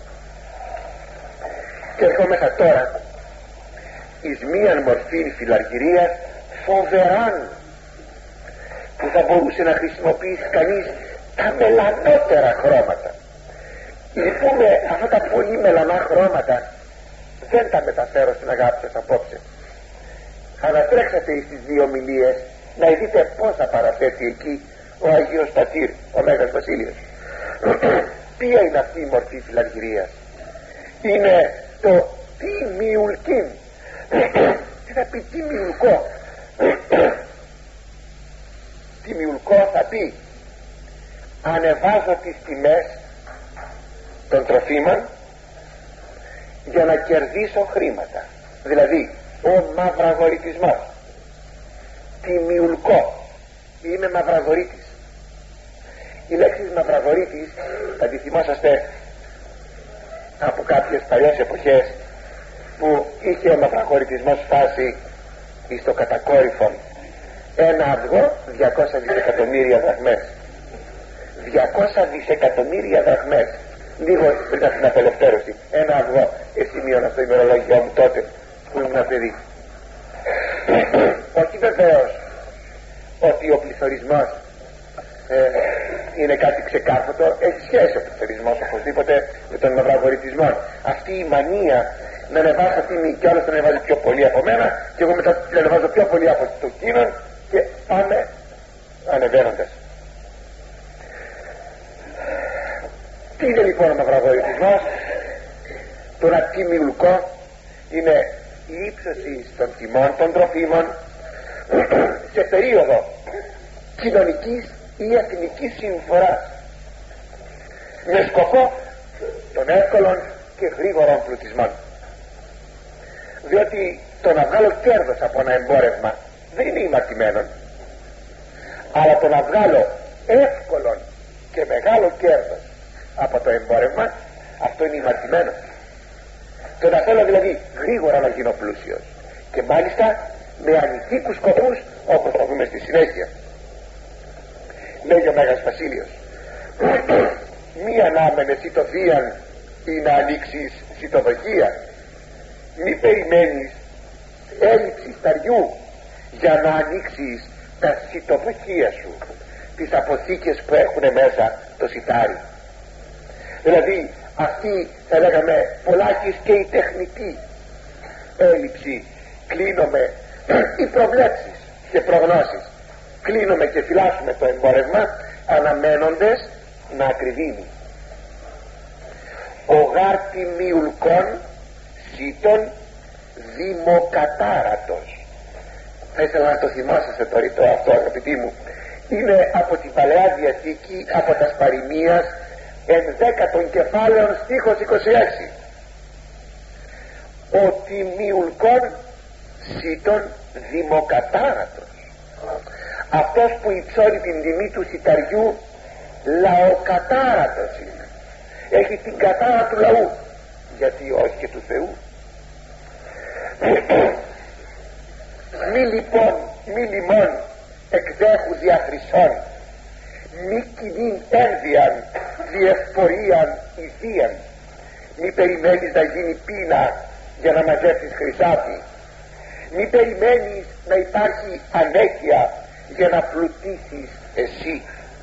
Και ερχόμεθα τώρα εις μίαν μορφή φιλαργυρίας φοβεράν, που θα μπορούσε να χρησιμοποιήσει κανείς τα μελανότερα χρώματα. Λυπούμε, αυτά τα πολύ μελανά χρώματα δεν τα μεταφέρω στην αγάπη σας απόψε. Ανατρέξατε στις δύο ομιλίες να δείτε πώς θα παραθέτει εκεί ο Αγίος Πατήρ, ο Μέγας Βασίλειος. Ποια είναι αυτή η μορφή φιλαργυρίας? Είναι το τιμιουλκίν. Τι θα πει τιμιουλκό? Τιμιουλκό θα πει ανεβάζω τις τιμές των τροφίμων για να κερδίσω χρήματα, δηλαδή ο μαυραγορητισμός. Τιμιουλκό, είμαι μαυραγορίτης. Η λέξη μαυραγορίτης θα τη θυμόσαστε από κάποιες παλιές εποχές που είχε ο μαυραγορητισμός φτάσει στο κατακόρυφον. Ένα αυγό διακόσια δισεκατομμύρια δραχμές. διακόσια δισεκατομμύρια δραχμές, λίγο πριν από την απελευθέρωση. Ένα αυγό, εσύ μείωνα στο ημερολόγιο μου τότε που ήμουν παιδί. Όχι βεβαίως ότι ο πληθωρισμός ε, είναι κάτι ξεκάρφωτο. Έχει σχέση ο πληθωρισμός οπωσδήποτε με τον μαυραγορητισμό. Αυτή η μανία να ανεβάσω τιμή και άλλος τον ανεβάζει πιο πολύ από μένα και εγώ μετά την ανεβάζω πιο πολύ από το εκείνον και πάμε ανεβαίνοντας. Τι είναι λοιπόν ο μαυραγορητισμός? Το να τιμιουλκό είναι η ύψωση των τιμών των τροφίμων σε περίοδο κοινωνικής ή εθνικής συμφοράς με σκοπό των εύκολων και γρήγορων πλουτισμών. Διότι το να βγάλω κέρδος από ένα εμπόρευμα δεν είναι ημαρτημένο, αλλά το να βγάλω εύκολον και μεγάλο κέρδος από το εμπόρευμα, αυτό είναι ημαρτημένο. Το να θέλω δηλαδή γρήγορα να γίνω πλούσιος, και μάλιστα με ανηθίκους σκοπούς, όπως θα δούμε στη συνέχεια. Λέγει ο Μέγας Βασίλειος, μη ανάμενες ή το θείαν ή να ανοίξεις σιτοδοχεία. Μη περιμένεις έλλειψη σταριού για να ανοίξεις τα σιτοδοχεία σου, τις αποθήκες που έχουν μέσα το σιτάρι. Δηλαδή αυτή θα λέγαμε πολλάκις και η τεχνητή έλλειψη. Κλείνουμε οι προβλέψεις και προγνώσεις, κλείνουμε και φυλάσσουμε το εμπόρευμα αναμένοντες να ακριβίνει. Ο γάρτη μιουλκών σύτων δημοκατάρατος. Θα ήθελα να το θυμάσαι το ρητό αυτό, αγαπητοί μου. Είναι από την Παλαιά Διαθήκη, από τα Σπαριμίας, ενδέκατον κεφάλαιων στίχος είκοσι έξι. Ο τιμιουλκών σύτων δημοκατάρατος. Αυτός που υψώνει την τιμή του σιταριού λαοκατάρατος είναι. Έχει την κατάρα του λαού, γιατί όχι και του Θεού. Μη λοιπόν, μη λιμών εκδέχου διαχρυσών, μη κοινήν ένδυαν διευπορίαν ηθίαν. Μη περιμένεις να γίνει πείνα για να μαζέψεις χρυσάφι. Μη περιμένεις να υπάρχει ανέχεια για να πλουτίσεις εσύ.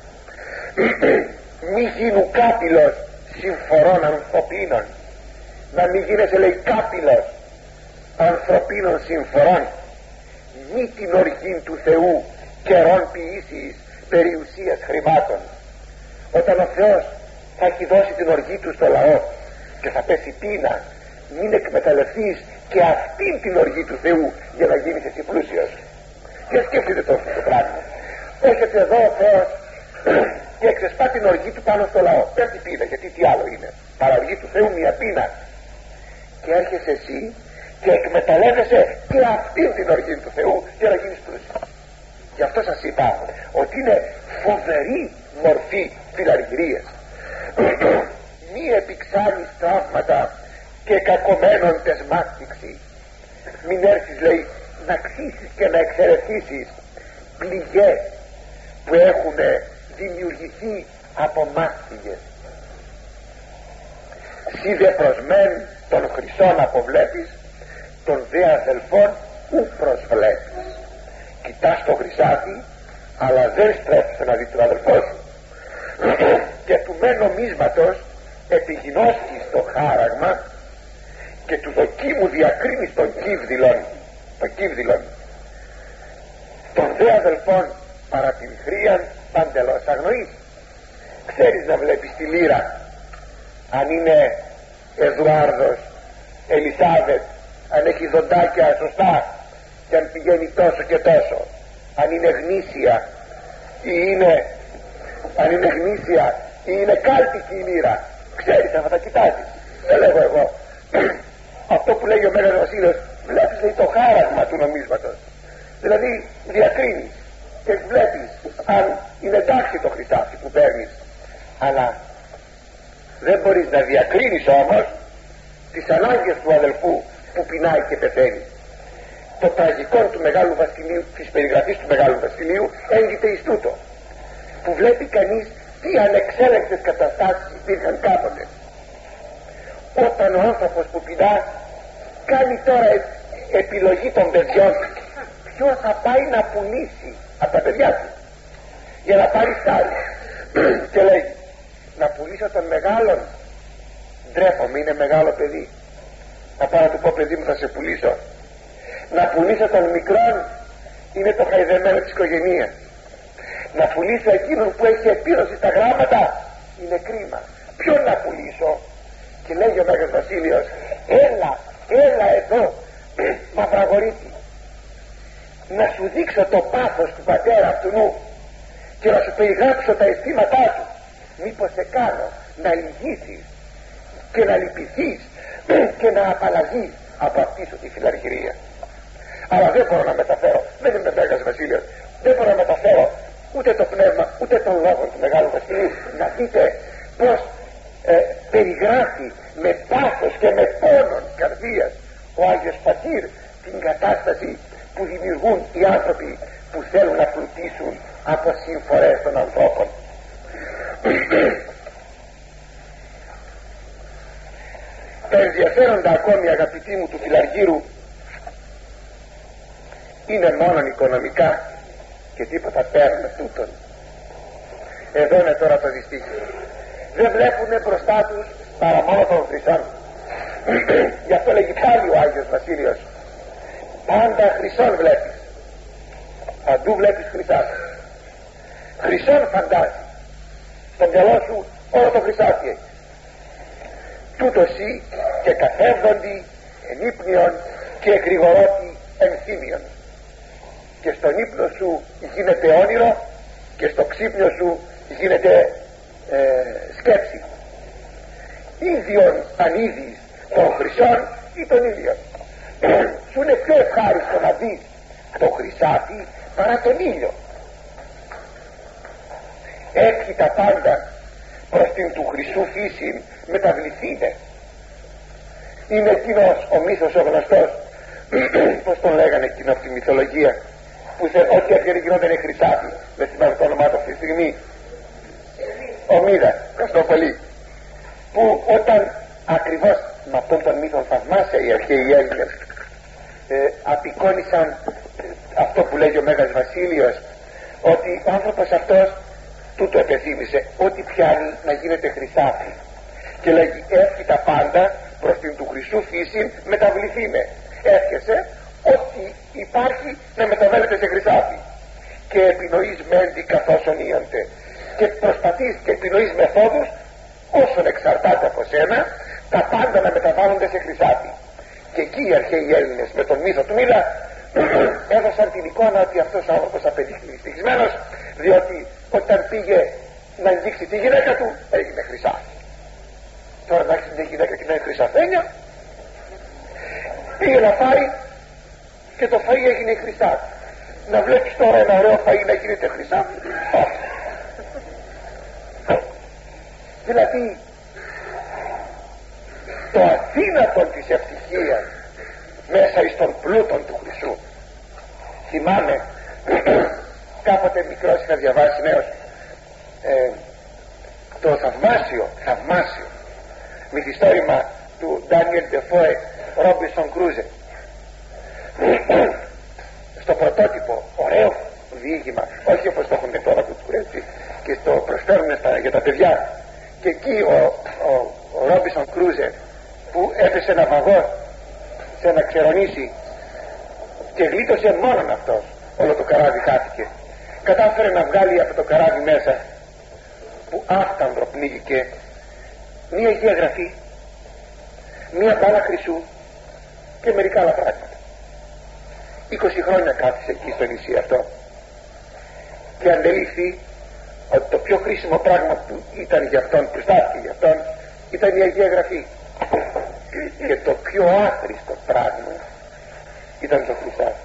Μη γίνου κάπηλος συμφορών ανθρωπίνων. Να μην γίνεσαι, λέει, κάπηλος ανθρωπίνων συμφορών. Μη την οργή του Θεού καιρών ποιήσεις περιουσίας χρημάτων. Όταν ο Θεός θα έχει δώσει την οργή του στο λαό και θα πέσει πείνα, μην εκμεταλλευτείς και αυτήν την οργή του Θεού για να γίνεις εσύ πλούσιος. Και σκέφτεται το, το πράγμα. Έρχεται εδώ ο Θεός και εξεσπά την οργή του πάνω στο λαό. Πέφτει πείνα, γιατί τι άλλο είναι? Παραοργή του Θεού, μια πείνα. Και έρχεσαι εσύ και εκμεταλλεύεσαι και αυτήν την οργή του Θεού για να γίνεις πλούσιος. Γι' αυτό σας είπα ότι είναι φοβερή μορφή φιλαργυρίας. Μη επιξάνεις τραύματα και κακομένων τεσμάστηξη. Μην έρθεις, λέει, να ξύσεις και να εξαιρεθήσεις πληγές που έχουν δημιουργηθεί από μάστιγες. Σι δε προσμέν των χρυσών αποβλέπεις, των δε αδελφών ου προσβλέπεις. Κοιτάς το χρυσάφι, αλλά δεν στρέφεις να δεις τον αδελφό σου. Και του μεν νομίσματος επιγινώσκεις το χάραγμα και του δοκίμου διακρίνεις τον κύβδηλον, τον κύβδηλον των δε αδελφών παρά την χρίαν παντελώς αγνοείς. Ξέρεις να βλέπεις τη λύρα αν είναι Εδουάρδος, Ελισάβετ, αν έχει δοντάκια σωστά και αν πηγαίνει τόσο και τόσο, αν είναι γνήσια ή είναι αν είναι γνήσια ή είναι κάλπικη η λύρα. Ξέρεις αυτά, τα κοιτάζεις. Δεν λέγω εγώ αυτό που λέει ο Μέγας Βασίλειος. Βλέπεις, λέει, το χάραγμα του νομίσματος, δηλαδή διακρίνεις και βλέπεις αν είναι εντάξει το χρυσάφι που παίρνεις, αλλά δεν μπορείς να διακρίνεις όμως τις ανάγκες του αδελφού που πεινάει και πεθαίνει. Το τραγικό του Μεγάλου Βασιλείου, της περιγραφής του Μεγάλου Βασιλείου, έγκυται εις τούτο, που βλέπει κανείς τι ανεξέλεγκτες καταστάσεις υπήρχαν κάποτε, όταν ο άνθρωπος που πεινά κάνει τώρα επιλογή των παιδιών ποιο θα πάει να πουλήσει από τα παιδιά του για να πάρει στάρι και λέει να πουλήσω τον μεγάλον, ντρέπομαι, είναι μεγάλο παιδί, να πάω να του πω παιδί μου θα σε πουλήσω. Να πουλήσω τον μικρόν, είναι το χαϊδεμένο της οικογένειας. Να πουλήσω εκείνον που έχει επίρρωση στα γράμματα, είναι κρίμα. Ποιον να πουλήσω? Και λέει ο Μέγας Βασίλειος, έλα, έλα εδώ μαυραγωρίτη, να σου δείξω το πάθος του πατέρα αυτού νου και να σου περιγράψω τα αισθήματά του. Μήπως σε κάνω να λυγίσεις και να λυπηθείς και να απαλλαγείς από αυτή σου τη φιλαργυρία. Αλλά δεν μπορώ να μεταφέρω, δεν είμαι Μέγας Βασίλειος, δεν μπορώ να μεταφέρω ούτε το πνεύμα ούτε τον λόγο του Μεγάλου Βασιλείου. Να δείτε πως ε, περιγράφει με πάθος και με πόνον καρδίας ο Άγιος Πατήρ την κατάσταση που δημιουργούν οι άνθρωποι που θέλουν να πλουτίσουν από συμφορές των ανθρώπων. Τα ενδιαφέροντα ακόμη, αγαπητοί μου, του φιλαργύρου είναι μόνον οικονομικά και τίποτα πέραν τούτον. Εδώ είναι τώρα το δυστύχημα. Δεν βλέπουνε μπροστά τους παρά μόνο των χρυσών. Γι' αυτό λέγει πάλι ο Άγιος Βασίλειος, πάντα χρυσόν βλέπεις, παντού βλέπεις χρυσάφι. Χρυσόν φαντάζει, στο μυαλό σου όλο το χρυσάφι έχει. Τούτος ή και καθεύδοντι ενύπνιον και γρηγορότι ενθύμιον, και στον ύπνο σου γίνεται όνειρο και στο ξύπνιο σου γίνεται ε, σκέψη. Ίδιον ανίδεις των χρυσών ή των ήλιων. Σου είναι πιο ευχάριστο να δεις το χρυσάφι παρά τον ήλιο. Έτσι τα πάντα προς την του χρυσού φύση μεταβληθήνε. Είναι εκείνος ο μύθος ο γνωστός, πως τον λέγανε εκείνο από τη μυθολογία, που σε ό,τι έρχεται γινόταν είναι χρυσάφι. Δεν θυμάμαι το όνομά του αυτή τη στιγμή. Ο Μίδας, ευχαριστώ πολύ. Που όταν ακριβώς με αυτόν τον μύθο θαυμάσια οι αρχαίοι Έλληνες ε, απεικόνισαν ε, αυτό που λέγει ο Μέγας Βασίλειος, ότι ο άνθρωπος αυτός τούτο επεθύμησε, ό,τι πιάνει να γίνεται χρυσάφι, και λέγει εύχει τα πάντα προς την του χρυσού φύση μεταβληθήνε. Εύχεσαι ό,τι υπάρχει να μεταβαίνεται σε χρυσάφι και επινοείς μέντι καθώς ονείονται, και προσπαθείς και επινοείς μεθόδους όσον εξαρτάται από σένα τα πάντα να μεταβάλλονται σε χρυσάφι. Και εκεί οι αρχαίοι Έλληνες με τον μύθο του Μίδα έδωσαν την εικόνα ότι αυτός ο άνθρωπος απεδείχθη δυστυχισμένος, διότι όταν πήγε να αγγίξει τη γυναίκα του έγινε χρυσάφι. Τώρα να έχει τη γυναίκα και να είναι χρυσαφένια, πήγε να φάει και το φαΐ έγινε χρυσάφι. Να βλέπεις τώρα ένα ωραίο φαΐ να γίνεται χρυσάφι? Δηλαδή το αδύνατο της ευτυχίας μέσα εις τον πλούτον του χρυσού. Θυμάμαι κάποτε μικρός είχα διαβάσει νέος ε, το θαυμάσιο θαυμάσιο μυθιστόρημα του Ντάνιελ Ντεφόε Ρόμπινσον Κρούζε. Στο πρωτότυπο ωραίο διήγημα, όχι όπως το έχουν τώρα που του έτσι και το προσφέρουν στα, για τα παιδιά, και εκεί ο, ο, ο Ρόμπινσον Κρούζε που έπεσε ένα βαγός σε να ξερονήσει, και γλίτωσε μόνον αυτός. Όλο το καράβι χάθηκε. Κατάφερε να βγάλει από το καράβι μέσα, που άφτανδρο πνίγηκε, μία Αγία Γραφή, μία μπάλα χρυσού και μερικά άλλα πράγματα. Είκοσι χρόνια κάθισε εκεί στο νησί αυτό και αντελήφθη ότι το πιο χρήσιμο πράγμα που ήταν για αυτόν, που στάθηκε για αυτόν, ήταν η Αγία Γραφή, και το πιο άχρηστο πράγμα ήταν το χρυσάφι.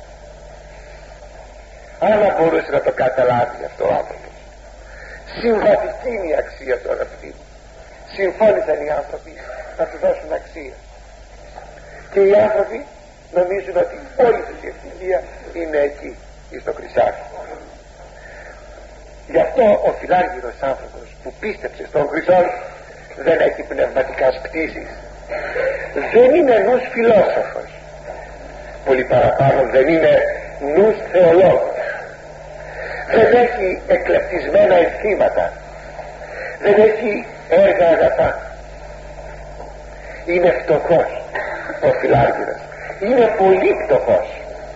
Αλλά μπορούσε να το καταλάβει αυτό ο άνθρωπος. Συμβατική είναι η αξία του, αγαπητοί μου. Συμφώνησαν οι άνθρωποι να του δώσουν αξία, και οι άνθρωποι νομίζουν ότι όλη τους η ευτυχία είναι εκεί, στο χρυσάφι. Γι' αυτό ο φιλάργυρος άνθρωπος που πίστεψε στον Χριστό δεν έχει πνευματικά πτήσεις, δεν είναι νους φιλόσοφος, πολύ παραπάνω δεν είναι νους θεολόγος, δεν έχει εκλεπτισμένα αισθήματα, δεν έχει έργα αγαθά. Είναι φτωχός ο φιλάργυρος, είναι πολύ φτωχός.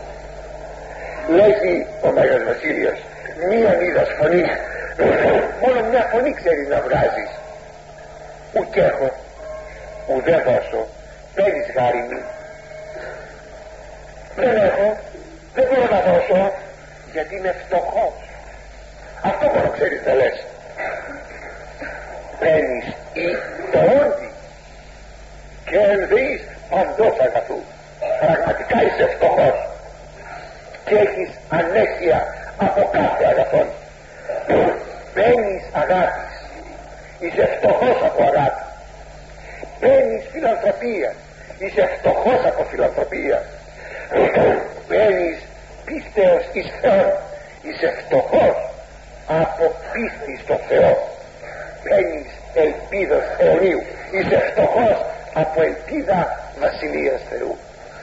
Λέγει ο Μέγας Βασίλειος, μία μοίδας φωνή, μόνο μια φωνή ξέρεις να βγάζεις. Ουκ έχω, ουδέ δώσω, παίρνεις χάρη μου. Δεν έχω, δεν μπορώ να δώσω, γιατί είναι φτωχός. Αυτό μόνο ξέρεις να λες. Παίρνεις ή το όντι και ενδύεις παντός αγαθού. Πραγματικά είσαι φτωχός και έχεις ανέχεια από κάθε αγαθόν. Παίρνεις αγάπης, είσαι φτωχός από αγάπη. Παίρνεις φιλανθρωπία, είσαι φτωχός από φιλανθρωπία. Παίρνεις πίστεως εις Θεόν, είσαι φτωχός από πίστη στο Θεό. Παίρνεις ελπίδος αιωνίου, είσαι φτωχός από ελπίδα βασιλείας Θεού.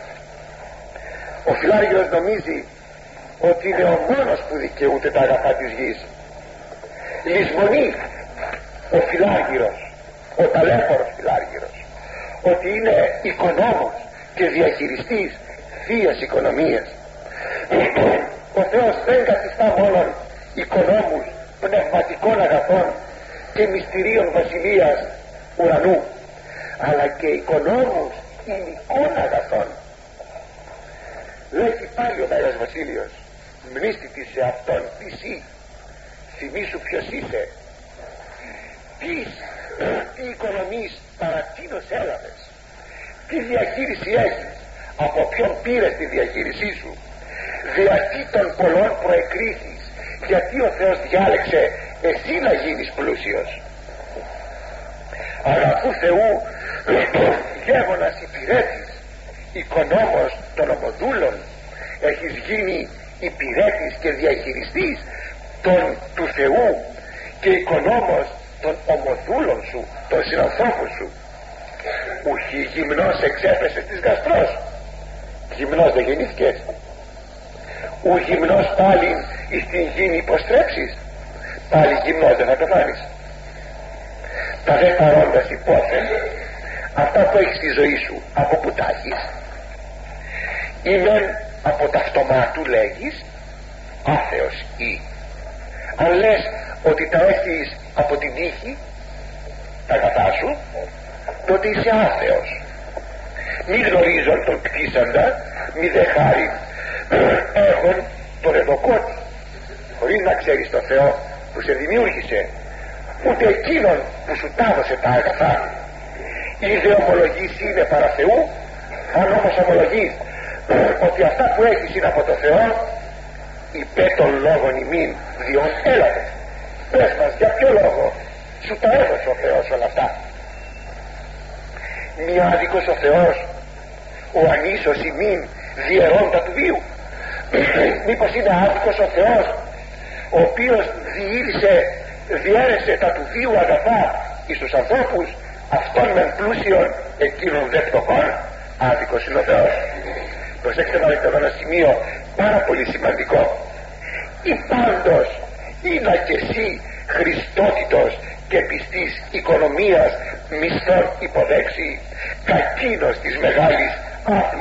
Ο φιλάργυρος νομίζει ότι είναι ο μόνος που δικαιούται τα αγαθά της γης. Λησμονεί ο φιλάργυρος, ο ταλέπορος φιλάργυρος, ότι είναι οικονόμος και διαχειριστής θείας οικονομίας. Ο Θεός δεν καθιστά μόνον οικονόμους πνευματικών αγαθών και μυστηρίων βασιλείας ουρανού, αλλά και οικονόμους υλικών αγαθών. Λέγει πάλι ο Μέγας Βασίλειος, μνήστητη σε αυτόν πισί, θυμήσου ποιος είσαι, τις, τι οικονομείς παρατίνος έλαβες, τι διαχείριση έχεις, από ποιον πήρες τη διαχείρισή σου, διαστή των πολλών προεκρίσεις, γιατί ο Θεός διάλεξε εσύ να γίνεις πλούσιος. Αγαθού Θεού γέγονας υπηρέτης, οικονόμος των ομοδούλων, έχεις γίνει υπηρέτης και διαχειριστής των, του Θεού και οικονόμος των ομοδούλων σου, των συνανθρώπων σου. Ουχή γυμνός εξέπεσες της γαστρός, γυμνός δεν γεννήθηκες. Ου γυμνός πάλι εις την γήνη υποστρέψεις, πάλι γυμνός δεν θα πεθάνεις. Τα δε παρόντας υπόθεν, αυτά που έχεις στη ζωή σου, από που τα έχεις, είναι από τα αυτομάτου λέγεις άθεος ή. Αν λες ότι τα έχεις από την τύχη, τα αγαθά σου, τότε είσαι άθεος. Μη γνωρίζουν τον κτίσαντα, μη δε χάρη έχουν τον εδωκότη, χωρίς να ξέρεις τον Θεό που σε δημιούργησε, ούτε εκείνον που σου τάδωσε τα αγαθά. Η δε ομολογής είναι παρά Θεού. Αν όμως ομολογείς ότι αυτά που έχεις είναι από το Θεό, υπέ των λόγων ημίν διόν έλαβες. Πες μας για ποιο λόγο σου τα έδωσε ο Θεός όλα αυτά. Μη άδικος ο Θεός, ο ανίσος ημίν διαιρώντα του βίου. Μήπως είναι άδικος ο Θεός, ο οποίος διήρησε, διέρεσε τα του βίου αγαθά εις τους ανθρώπους, αυτόν μεν πλούσιον, εκείνον δε φτωχόν. Άδικος είναι ο Θεός. Προσέξτε να δείτε εδώ ένα σημείο πάρα πολύ σημαντικό. Ή πάντως είδα και εσύ χριστότητος και πιστής οικονομίας μισθών υποδέξει, κακίνος της μεγάλης άφλης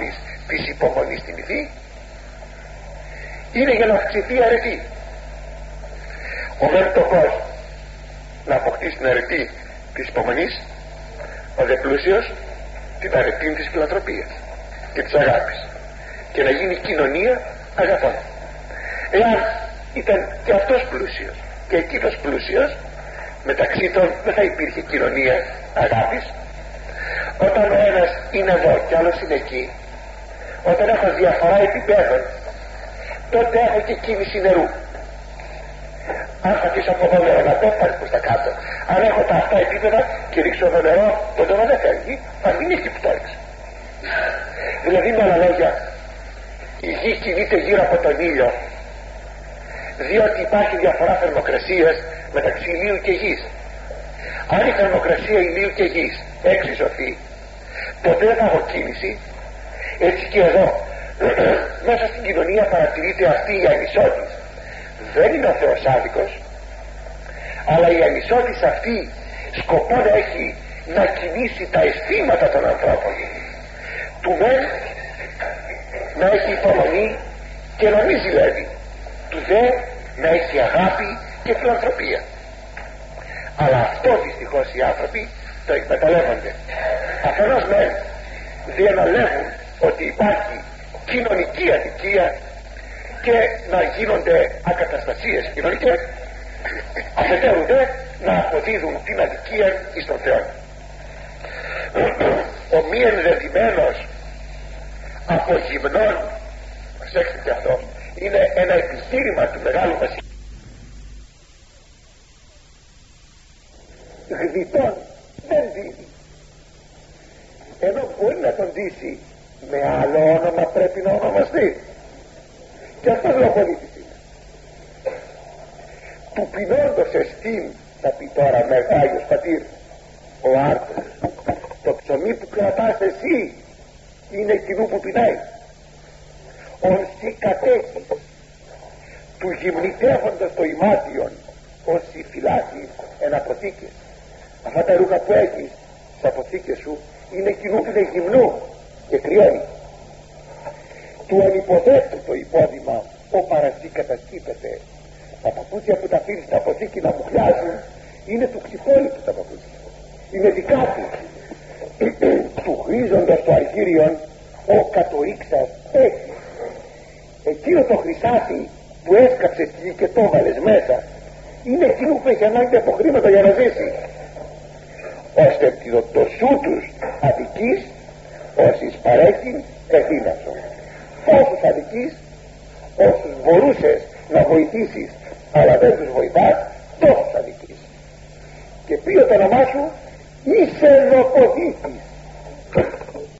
της υπομονής θυμηθεί, είναι για να αυξηθεί η αρετή. Ο μεν φτωχός να αποκτήσει την αρετή της υπομονής, ο δε πλούσιος την αρετή της φιλανθρωπίας και της αγάπης, και να γίνει κοινωνία αγαθών. Εάν ήταν και αυτός πλούσιος και εκείνος πλούσιος, μεταξύ των δεν θα υπήρχε κοινωνία αγάπης. Όταν ο ένας είναι εδώ και άλλος είναι εκεί, όταν έχω διαφορά επιπέδων, τότε έχω και κίνηση νερού. Αν θα αφήσω από εδώ νερό να πέφτει προς τα κάτω, αν έχω τα αυτά επίπεδα και ρίξω εδώ νερό, το νερό δεν φεύγει, θα μείνει εκεί που το έριξα. Δηλαδή, με άλλα λόγια, η γη κινείται γύρω από τον ήλιο, διότι υπάρχει διαφορά θερμοκρασίας μεταξύ ηλίου και γης. Αν η θερμοκρασία ηλίου και γης εξισωθεί, ποτέ δεν θα έχω κίνηση. Έτσι και εδώ μέσα στην κοινωνία παρατηρείται αυτή η ανισότητα. Δεν είναι ο Θεός άδικος, αλλά η ανισότητα αυτή σκοπό να έχει να κινήσει τα αισθήματα των ανθρώπων. Του μεν να έχει υπομονή και να μην ζηλεύει, του δε να έχει αγάπη και φιλανθρωπία. Αλλά αυτό δυστυχώς οι άνθρωποι το εκμεταλλεύονται. Αφενός μεν διαναλεύουν ότι υπάρχει κοινωνική αδικία και να γίνονται ακαταστασίες κοινωνικές, αφετέρου δε να αποδίδουν την αδικία εις τον Θεό. Ο μη ενδεδειμένος από γυμνών, προσέξτε και αυτό, είναι ένα επιχείρημα του μεγάλου Βασιλιά. Γδιτών δεν δίνει, ενώ μπορεί να τον δείσει με άλλο όνομα, πρέπει να ονομαστεί, και αυτός λογολήτης είναι. Του πεινώντος εστίν, θα πει τώρα με Άγιος Πατήρ ο Άρτος, το ψωμί που κρατάς εσύ είναι εκείνου που πεινάει. Ον σι κατέχεις του γυμνητεύοντας το ημάτιον, όσοι φυλάσσεις εν αποθήκες. Αυτά τα ρούχα που έχεις στις αποθήκες σου είναι εκείνου που είναι γυμνού και κρυώνει. Του ανυποδέτου το υπόδημα, ο παρασύ κατασκύπεται. Τα παπούτσια που τα αφήνει στην αποθήκη να μουχλιάζουν είναι του ξυφόλητου τα παπούτσια, είναι δικά του. Του χρήζοντας το αργύριον ο κατορίξας έχει. Εκείνο το χρυσάφι που έσκαψε εκεί και το έβαλες μέσα είναι εκείνο που έχει ανάγκη από χρήματα για να ζήσει, ώστε το, το σου τους αδικείς όσοι παρέχει εδύνασο. Όσους αδικείς, όσους μπορούσες να βοηθήσεις αλλά δεν τους βοηθάς, τόσους αδικείς. Και πει το όνομά σου είσαι λοποδίτης.